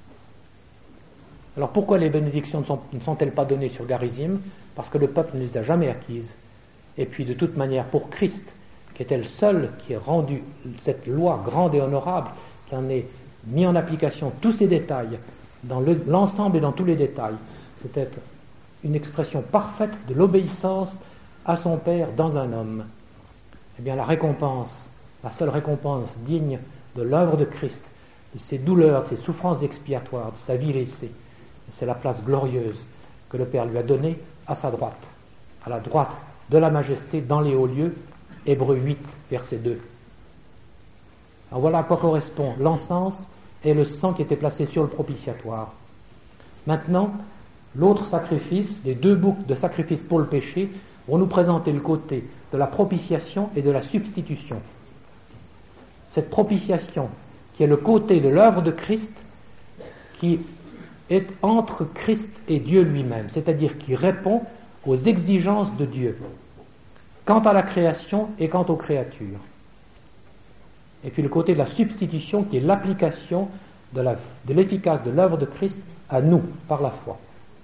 Alors pourquoi les bénédictions ne, sont, ne sont-elles pas données sur Garizim? Parce que le peuple ne les a jamais acquises. Et puis de toute manière, pour Christ, qui était le seul qui a rendu cette loi grande et honorable, qui en est mis en application tous ses détails, dans le, l'ensemble et dans tous les détails, c'était une expression parfaite de l'obéissance à son Père dans un homme. Eh bien la récompense, la seule récompense digne de l'œuvre de Christ, de ses douleurs, de ses souffrances expiatoires, de sa vie laissée, c'est la place glorieuse que le Père lui a donnée à sa droite, à la droite de la majesté dans les hauts lieux, Hébreux huit, verset deux. Alors voilà à quoi correspond l'encens et le sang qui était placé sur le propitiatoire. Maintenant, l'autre sacrifice, les deux boucs de sacrifice pour le péché, vont nous présenter le côté de la propitiation et de la substitution. Cette propitiation, qui est le côté de l'œuvre de Christ, qui est entre Christ et Dieu lui-même, c'est-à-dire qui répond aux exigences de Dieu, quant à la création et quant aux créatures. Et puis le côté de la substitution, qui est l'application de, la, de l'efficace de l'œuvre de Christ à nous, par la foi.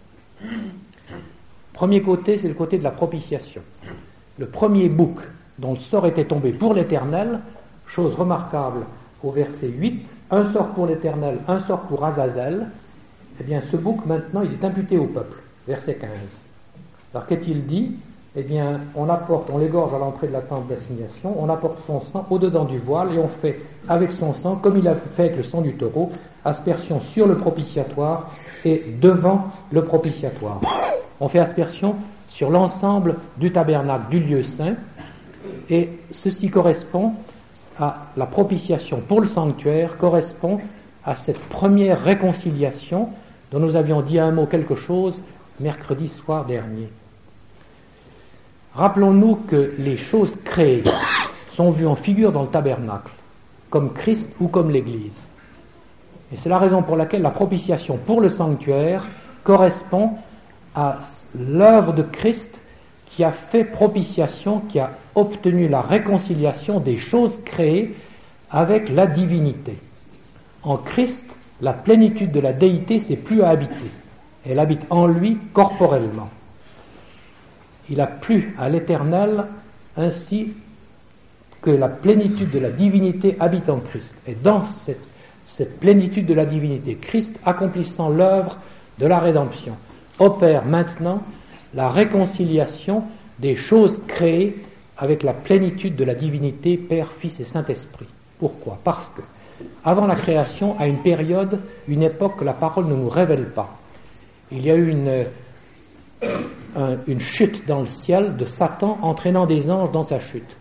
Premier côté, c'est le côté de la propitiation. Le premier bouc dont le sort était tombé pour l'Éternel, chose remarquable au verset huit, un sort pour l'Éternel, un sort pour Azazel, eh bien ce bouc maintenant il est imputé au peuple, verset quinze. Alors qu'est-il dit? Eh bien on apporte, on l'égorge à l'entrée de la tente d'assignation, on apporte son sang au-dedans du voile et on fait avec son sang, comme il a fait avec le sang du taureau, aspersion sur le propitiatoire et devant le propitiatoire. On fait aspersion sur l'ensemble du tabernacle, du lieu saint, et ceci correspond à la propitiation pour le sanctuaire, correspond à cette première réconciliation dont nous avions dit un mot quelque chose mercredi soir dernier. Rappelons-nous que les choses créées sont vues en figure dans le tabernacle, comme Christ ou comme l'Église. Et c'est la raison pour laquelle la propitiation pour le sanctuaire correspond à l'œuvre de Christ qui a fait propitiation, qui a obtenu la réconciliation des choses créées avec la divinité. En Christ, la plénitude de la déité s'est plus à habiter. Elle habite en lui corporellement. Il a plu à l'Éternel ainsi que la plénitude de la divinité habite en Christ. Et dans cette, cette plénitude de la divinité, Christ, accomplissant l'œuvre de la rédemption, opère maintenant la réconciliation des choses créées avec la plénitude de la divinité, Père, Fils et Saint-Esprit. Pourquoi? Parce que, avant la création, à une période, une époque que la parole ne nous révèle pas, il y a eu une, un, une chute dans le ciel de Satan entraînant des anges dans sa chute.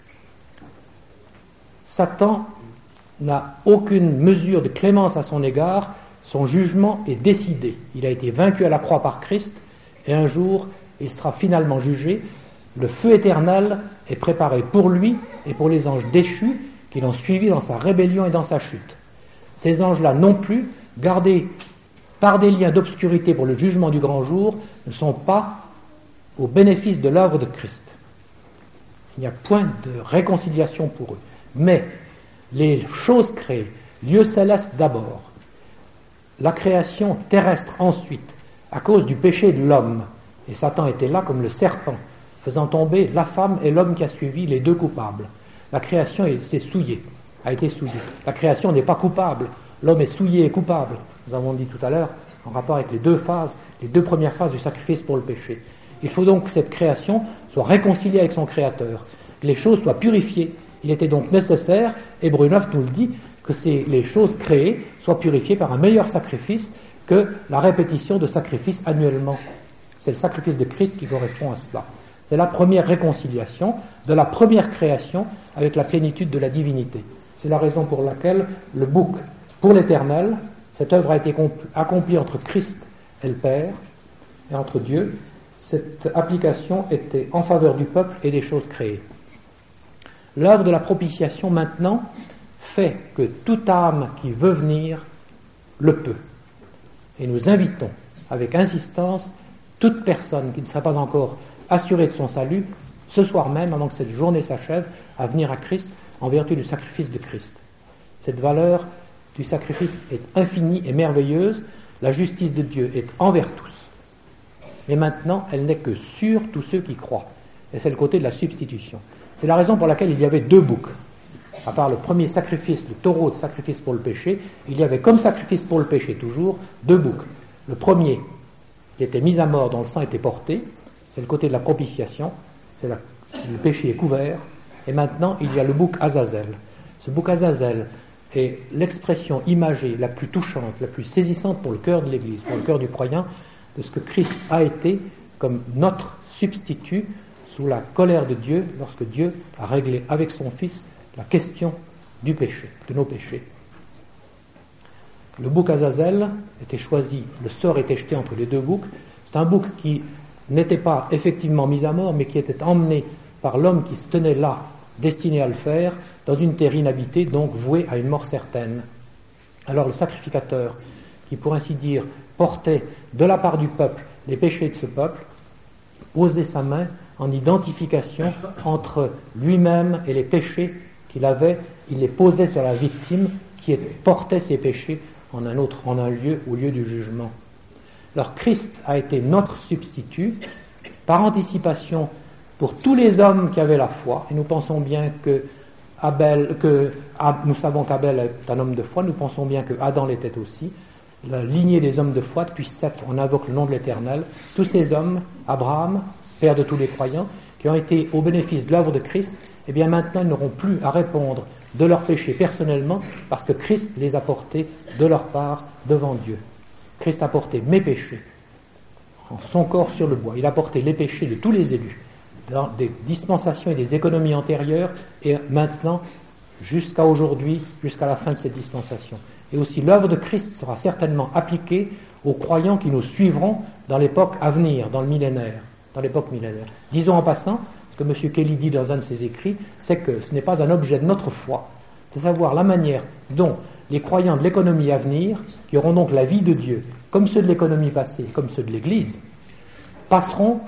Satan n'a aucune mesure de clémence à son égard, son jugement est décidé. Il a été vaincu à la croix par Christ, et un jour, il sera finalement jugé. Le feu éternel est préparé pour lui et pour les anges déchus qui l'ont suivi dans sa rébellion et dans sa chute. Ces anges-là non plus, gardés par des liens d'obscurité pour le jugement du grand jour, ne sont pas au bénéfice de l'œuvre de Christ. Il n'y a point de réconciliation pour eux. Mais les choses créées, lieu céleste d'abord, la création terrestre ensuite, à cause du péché de l'homme, et Satan était là comme le serpent, faisant tomber la femme et l'homme qui a suivi, les deux coupables. La création s'est souillée, a été souillée. La création n'est pas coupable, l'homme est souillé et coupable. Nous avons dit tout à l'heure, en rapport avec les deux phases, les deux premières phases du sacrifice pour le péché. Il faut donc que cette création soit réconciliée avec son Créateur, que les choses soient purifiées. Il était donc nécessaire, Hébreux neuf nous le dit, que ces, les choses créées soient purifiées par un meilleur sacrifice que la répétition de sacrifices annuellement. C'est le sacrifice de Christ qui correspond à cela. C'est la première réconciliation de la première création avec la plénitude de la divinité. C'est la raison pour laquelle le bouc pour l'Éternel, cette œuvre a été accomplie entre Christ et le Père, et entre Dieu. Cette application était en faveur du peuple et des choses créées. L'œuvre de la propitiation maintenant fait que toute âme qui veut venir le peut. Et nous invitons avec insistance toute personne qui ne sera pas encore assurée de son salut, ce soir même, avant que cette journée s'achève, à venir à Christ en vertu du sacrifice de Christ. Cette valeur du sacrifice est infinie et merveilleuse, la justice de Dieu est envers tous. Mais maintenant, elle n'est que sur tous ceux qui croient. Et c'est le côté de la substitution. C'est la raison pour laquelle il y avait deux boucs. À part le premier sacrifice, le taureau de sacrifice pour le péché, il y avait comme sacrifice pour le péché toujours deux boucs. Le premier, qui était mis à mort, dont le sang était porté, c'est le côté de la propitiation, c'est la, le péché est couvert, et maintenant il y a le bouc Azazel. Ce bouc Azazel est l'expression imagée la plus touchante, la plus saisissante pour le cœur de l'Église, pour le cœur du croyant, de ce que Christ a été comme notre substitut, sous la colère de Dieu lorsque Dieu a réglé avec son Fils la question du péché, de nos péchés. Le bouc Azazel était choisi, le sort était jeté entre les deux boucs. C'est un bouc qui n'était pas effectivement mis à mort, mais qui était emmené par l'homme qui se tenait là, destiné à le faire, dans une terre inhabitée, donc voué à une mort certaine. Alors le sacrificateur, qui pour ainsi dire portait de la part du peuple les péchés de ce peuple, posait sa main en identification entre lui-même et les péchés qu'il avait, il les posait sur la victime qui portait ses péchés en un autre, en un lieu, au lieu du jugement. Alors Christ a été notre substitut, par anticipation pour tous les hommes qui avaient la foi, et nous pensons bien que Abel, que nous savons qu'Abel est un homme de foi, nous pensons bien que Adam l'était aussi, la lignée des hommes de foi, depuis Seth, on invoque le nom de l'Éternel, tous ces hommes, Abraham, père de tous les croyants, qui ont été au bénéfice de l'œuvre de Christ, eh bien maintenant ils n'auront plus à répondre de leurs péchés personnellement, parce que Christ les a portés de leur part devant Dieu. Christ a porté mes péchés en son corps sur le bois. Il a porté les péchés de tous les élus, dans des dispensations et des économies antérieures, et maintenant, jusqu'à aujourd'hui, jusqu'à la fin de cette dispensation. Et aussi l'œuvre de Christ sera certainement appliquée aux croyants qui nous suivront dans l'époque à venir, dans le millénaire, dans l'époque millénaire. Disons en passant, ce que M. Kelly dit dans un de ses écrits, c'est que ce n'est pas un objet de notre foi, de savoir la manière dont les croyants de l'économie à venir, qui auront donc la vie de Dieu, comme ceux de l'économie passée, comme ceux de l'Église, passeront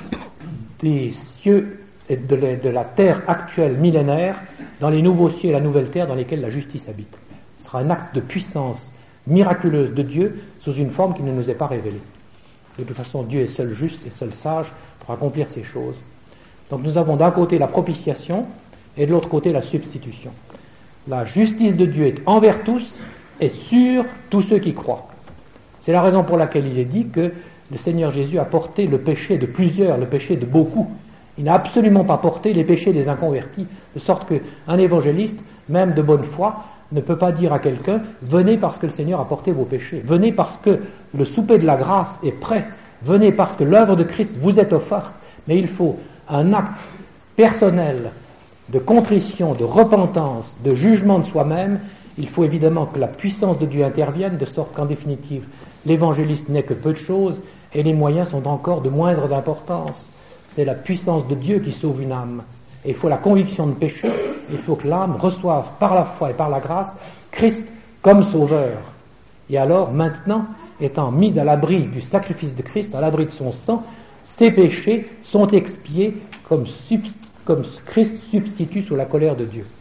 des cieux et de la, de la terre actuelle millénaire dans les nouveaux cieux et la nouvelle terre dans lesquels la justice habite. Ce sera un acte de puissance miraculeuse de Dieu sous une forme qui ne nous est pas révélée. De toute façon, Dieu est seul juste et seul sage pour accomplir ces choses. Donc nous avons d'un côté la propitiation et de l'autre côté la substitution. La justice de Dieu est envers tous et sur tous ceux qui croient. C'est la raison pour laquelle il est dit que le Seigneur Jésus a porté le péché de plusieurs, le péché de beaucoup. Il n'a absolument pas porté les péchés des inconvertis, de sorte qu'un évangéliste, même de bonne foi, ne peut pas dire à quelqu'un « Venez parce que le Seigneur a porté vos péchés, venez parce que le souper de la grâce est prêt, venez parce que l'œuvre de Christ vous est offerte. » Mais il faut un acte personnel de contrition, de repentance, de jugement de soi-même. Il faut évidemment que la puissance de Dieu intervienne, de sorte qu'en définitive, l'évangéliste n'est que peu de choses et les moyens sont encore de moindre importance. C'est la puissance de Dieu qui sauve une âme. Et il faut la conviction de péché, il faut que l'âme reçoive par la foi et par la grâce Christ comme sauveur. Et alors, maintenant, étant mise à l'abri du sacrifice de Christ, à l'abri de son sang, ses péchés sont expiés comme, subst- comme Christ substitue sous la colère de Dieu.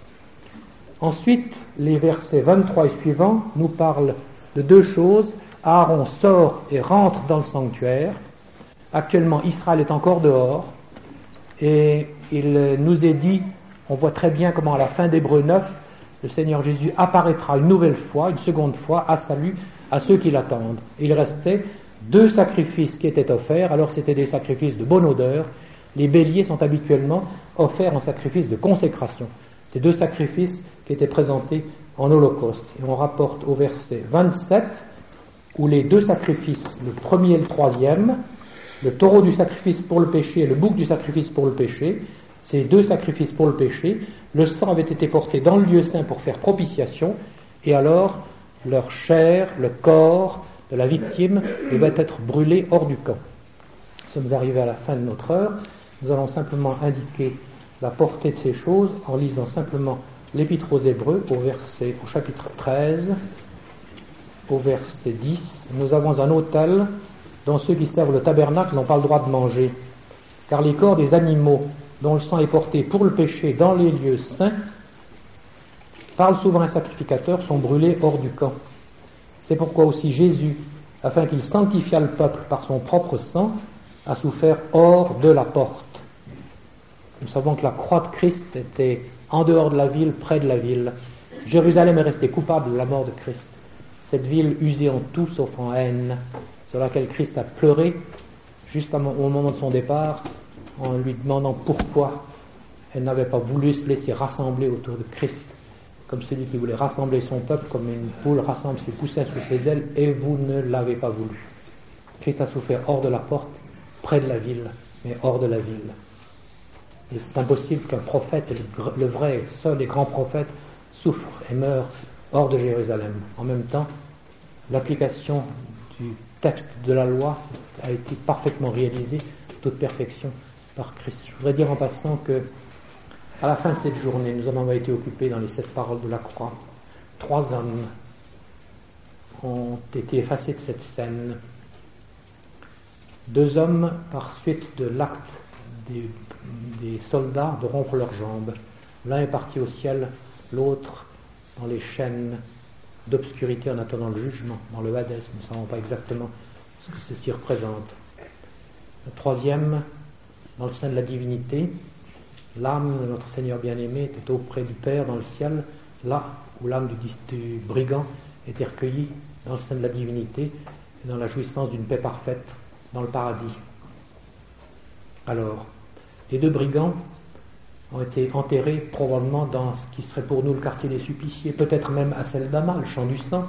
Ensuite, les versets vingt-trois et suivants nous parlent de deux choses. Aaron sort et rentre dans le sanctuaire. Actuellement, Israël est encore dehors. Et il nous est dit, on voit très bien comment à la fin d'Hébreux neuf, le Seigneur Jésus apparaîtra une nouvelle fois, une seconde fois, à salut, à ceux qui l'attendent. Il restait deux sacrifices qui étaient offerts, alors c'était des sacrifices de bonne odeur. Les béliers sont habituellement offerts en sacrifice de consécration. Ces deux sacrifices qui étaient présentés en holocauste. Et on rapporte au verset vingt-sept, où les deux sacrifices, le premier et le troisième, le taureau du sacrifice pour le péché et le bouc du sacrifice pour le péché, ces deux sacrifices pour le péché, le sang avait été porté dans le lieu saint pour faire propitiation, et alors leur chair, le corps de la victime devait être brûlé hors du camp. Nous sommes arrivés à la fin de notre heure, nous allons simplement indiquer la portée de ces choses en lisant simplement l'Épître aux Hébreux au verset, au chapitre treize, au verset dix. Nous avons un autel dont ceux qui servent le tabernacle n'ont pas le droit de manger, car les corps des animaux dont le sang est porté pour le péché dans les lieux saints, par le souverain sacrificateur, sont brûlés hors du camp. C'est pourquoi aussi Jésus, afin qu'il sanctifiât le peuple par son propre sang, a souffert hors de la porte. Nous savons que la croix de Christ était en dehors de la ville, près de la ville. Jérusalem est restée coupable de la mort de Christ. Cette ville usée en tout sauf en haine, sur laquelle Christ a pleuré jusqu'au moment de son départ, en lui demandant pourquoi elle n'avait pas voulu se laisser rassembler autour de Christ, comme celui qui voulait rassembler son peuple, comme une poule rassemble ses poussins sous ses ailes, et vous ne l'avez pas voulu. Christ a souffert hors de la porte, près de la ville, mais hors de la ville. Et c'est impossible qu'un prophète, le, le vrai, seul et grand prophète, souffre et meure hors de Jérusalem. En même temps, l'application du texte de la loi a été parfaitement réalisée, toute perfection, par Christ. Je voudrais dire en passant que, à la fin de cette journée, nous en avons été occupés dans les sept paroles de la croix. Trois hommes ont été effacés de cette scène. Deux hommes, par suite de l'acte des, des soldats de rompre leurs jambes. L'un est parti au ciel, l'autre dans les chaînes d'obscurité en attendant le jugement, dans le Hadès. Nous ne savons pas exactement ce que ceci représente. Le troisième, dans le sein de la divinité, l'âme de notre Seigneur bien-aimé était auprès du Père dans le ciel, là où l'âme du, du brigand était recueillie dans le sein de la divinité et dans la jouissance d'une paix parfaite dans le paradis. Alors, les deux brigands ont été enterrés probablement dans ce qui serait pour nous le quartier des suppliciés, peut-être même à Seldama, le champ du sang.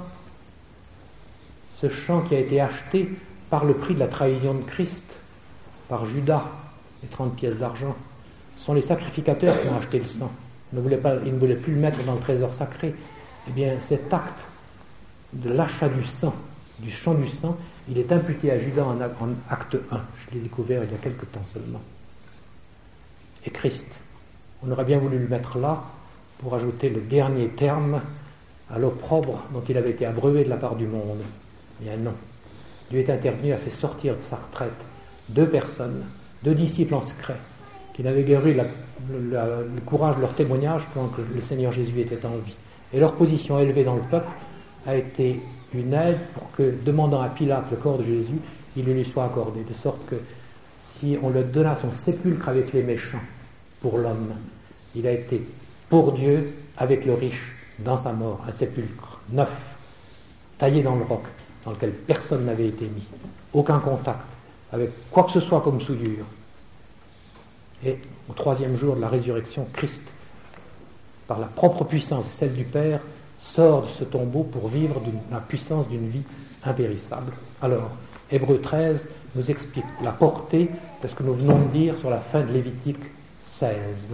Ce champ qui a été acheté par le prix de la trahison de Christ, par Judas, les trente pièces d'argent. Ce sont les sacrificateurs qui ont acheté le sang. Ils ne voulaient pas, ils ne voulaient plus le mettre dans le trésor sacré. Eh bien, cet acte de l'achat du sang, du champ du sang, il est imputé à Judas en acte un. Je l'ai découvert il y a quelque temps seulement. Et Christ, on aurait bien voulu le mettre là pour ajouter le dernier terme à l'opprobre dont il avait été abreuvé de la part du monde. Eh bien non. Dieu est intervenu, a fait sortir de sa retraite deux personnes, deux disciples en secret, qui n'avaient guère eu la, la, le courage de leur témoignage pendant que le Seigneur Jésus était en vie. Et leur position élevée dans le peuple a été une aide pour que, demandant à Pilate le corps de Jésus, il lui soit accordé, de sorte que si on le donna son sépulcre avec les méchants pour l'homme, il a été pour Dieu avec le riche dans sa mort, un sépulcre neuf, taillé dans le roc, dans lequel personne n'avait été mis, aucun contact avec quoi que ce soit comme souillure. Et au troisième jour de la résurrection, Christ, par la propre puissance et celle du Père, sort de ce tombeau pour vivre d'une, la puissance d'une vie impérissable. Alors, Hébreux treize nous explique la portée de ce que nous venons de dire sur la fin de Lévitique seize.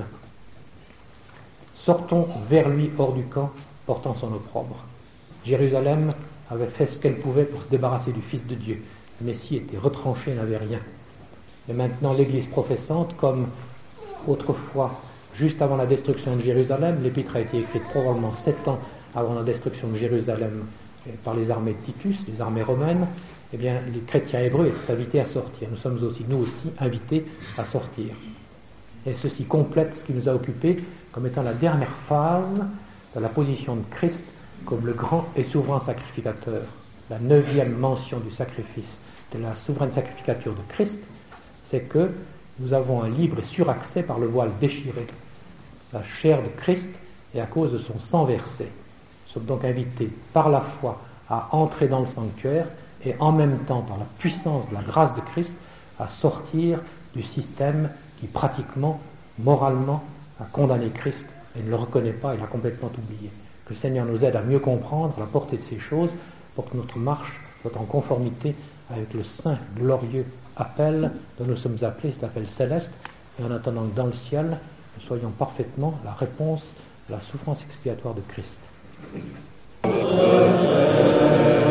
Sortons vers lui hors du camp, portant son opprobre. Jérusalem avait fait ce qu'elle pouvait pour se débarrasser du Fils de Dieu. Le Messie était retranché, n'avait rien. Et maintenant, l'Église professante, comme autrefois, juste avant la destruction de Jérusalem, l'épître a été écrite probablement sept ans avant la destruction de Jérusalem par les armées de Titus, les armées romaines, eh bien, les chrétiens hébreux étaient invités à sortir. Nous sommes aussi, nous aussi, invités à sortir. Et ceci complète ce qui nous a occupés comme étant la dernière phase de la position de Christ comme le grand et souverain sacrificateur. La neuvième mention du sacrifice, de la souveraine sacrificature de Christ, c'est que nous avons un libre et suraccès par le voile déchiré. La chair de Christ et à cause de son sang versé. Nous sommes donc invités par la foi à entrer dans le sanctuaire et en même temps par la puissance de la grâce de Christ à sortir du système qui pratiquement, moralement, a condamné Christ et ne le reconnaît pas et l'a complètement oublié. Que le Seigneur nous aide à mieux comprendre la portée de ces choses pour que notre marche soit en conformité avec le saint, glorieux appel dont nous sommes appelés, cet appel céleste, et en attendant que dans le ciel, nous soyons parfaitement la réponse à la souffrance expiatoire de Christ.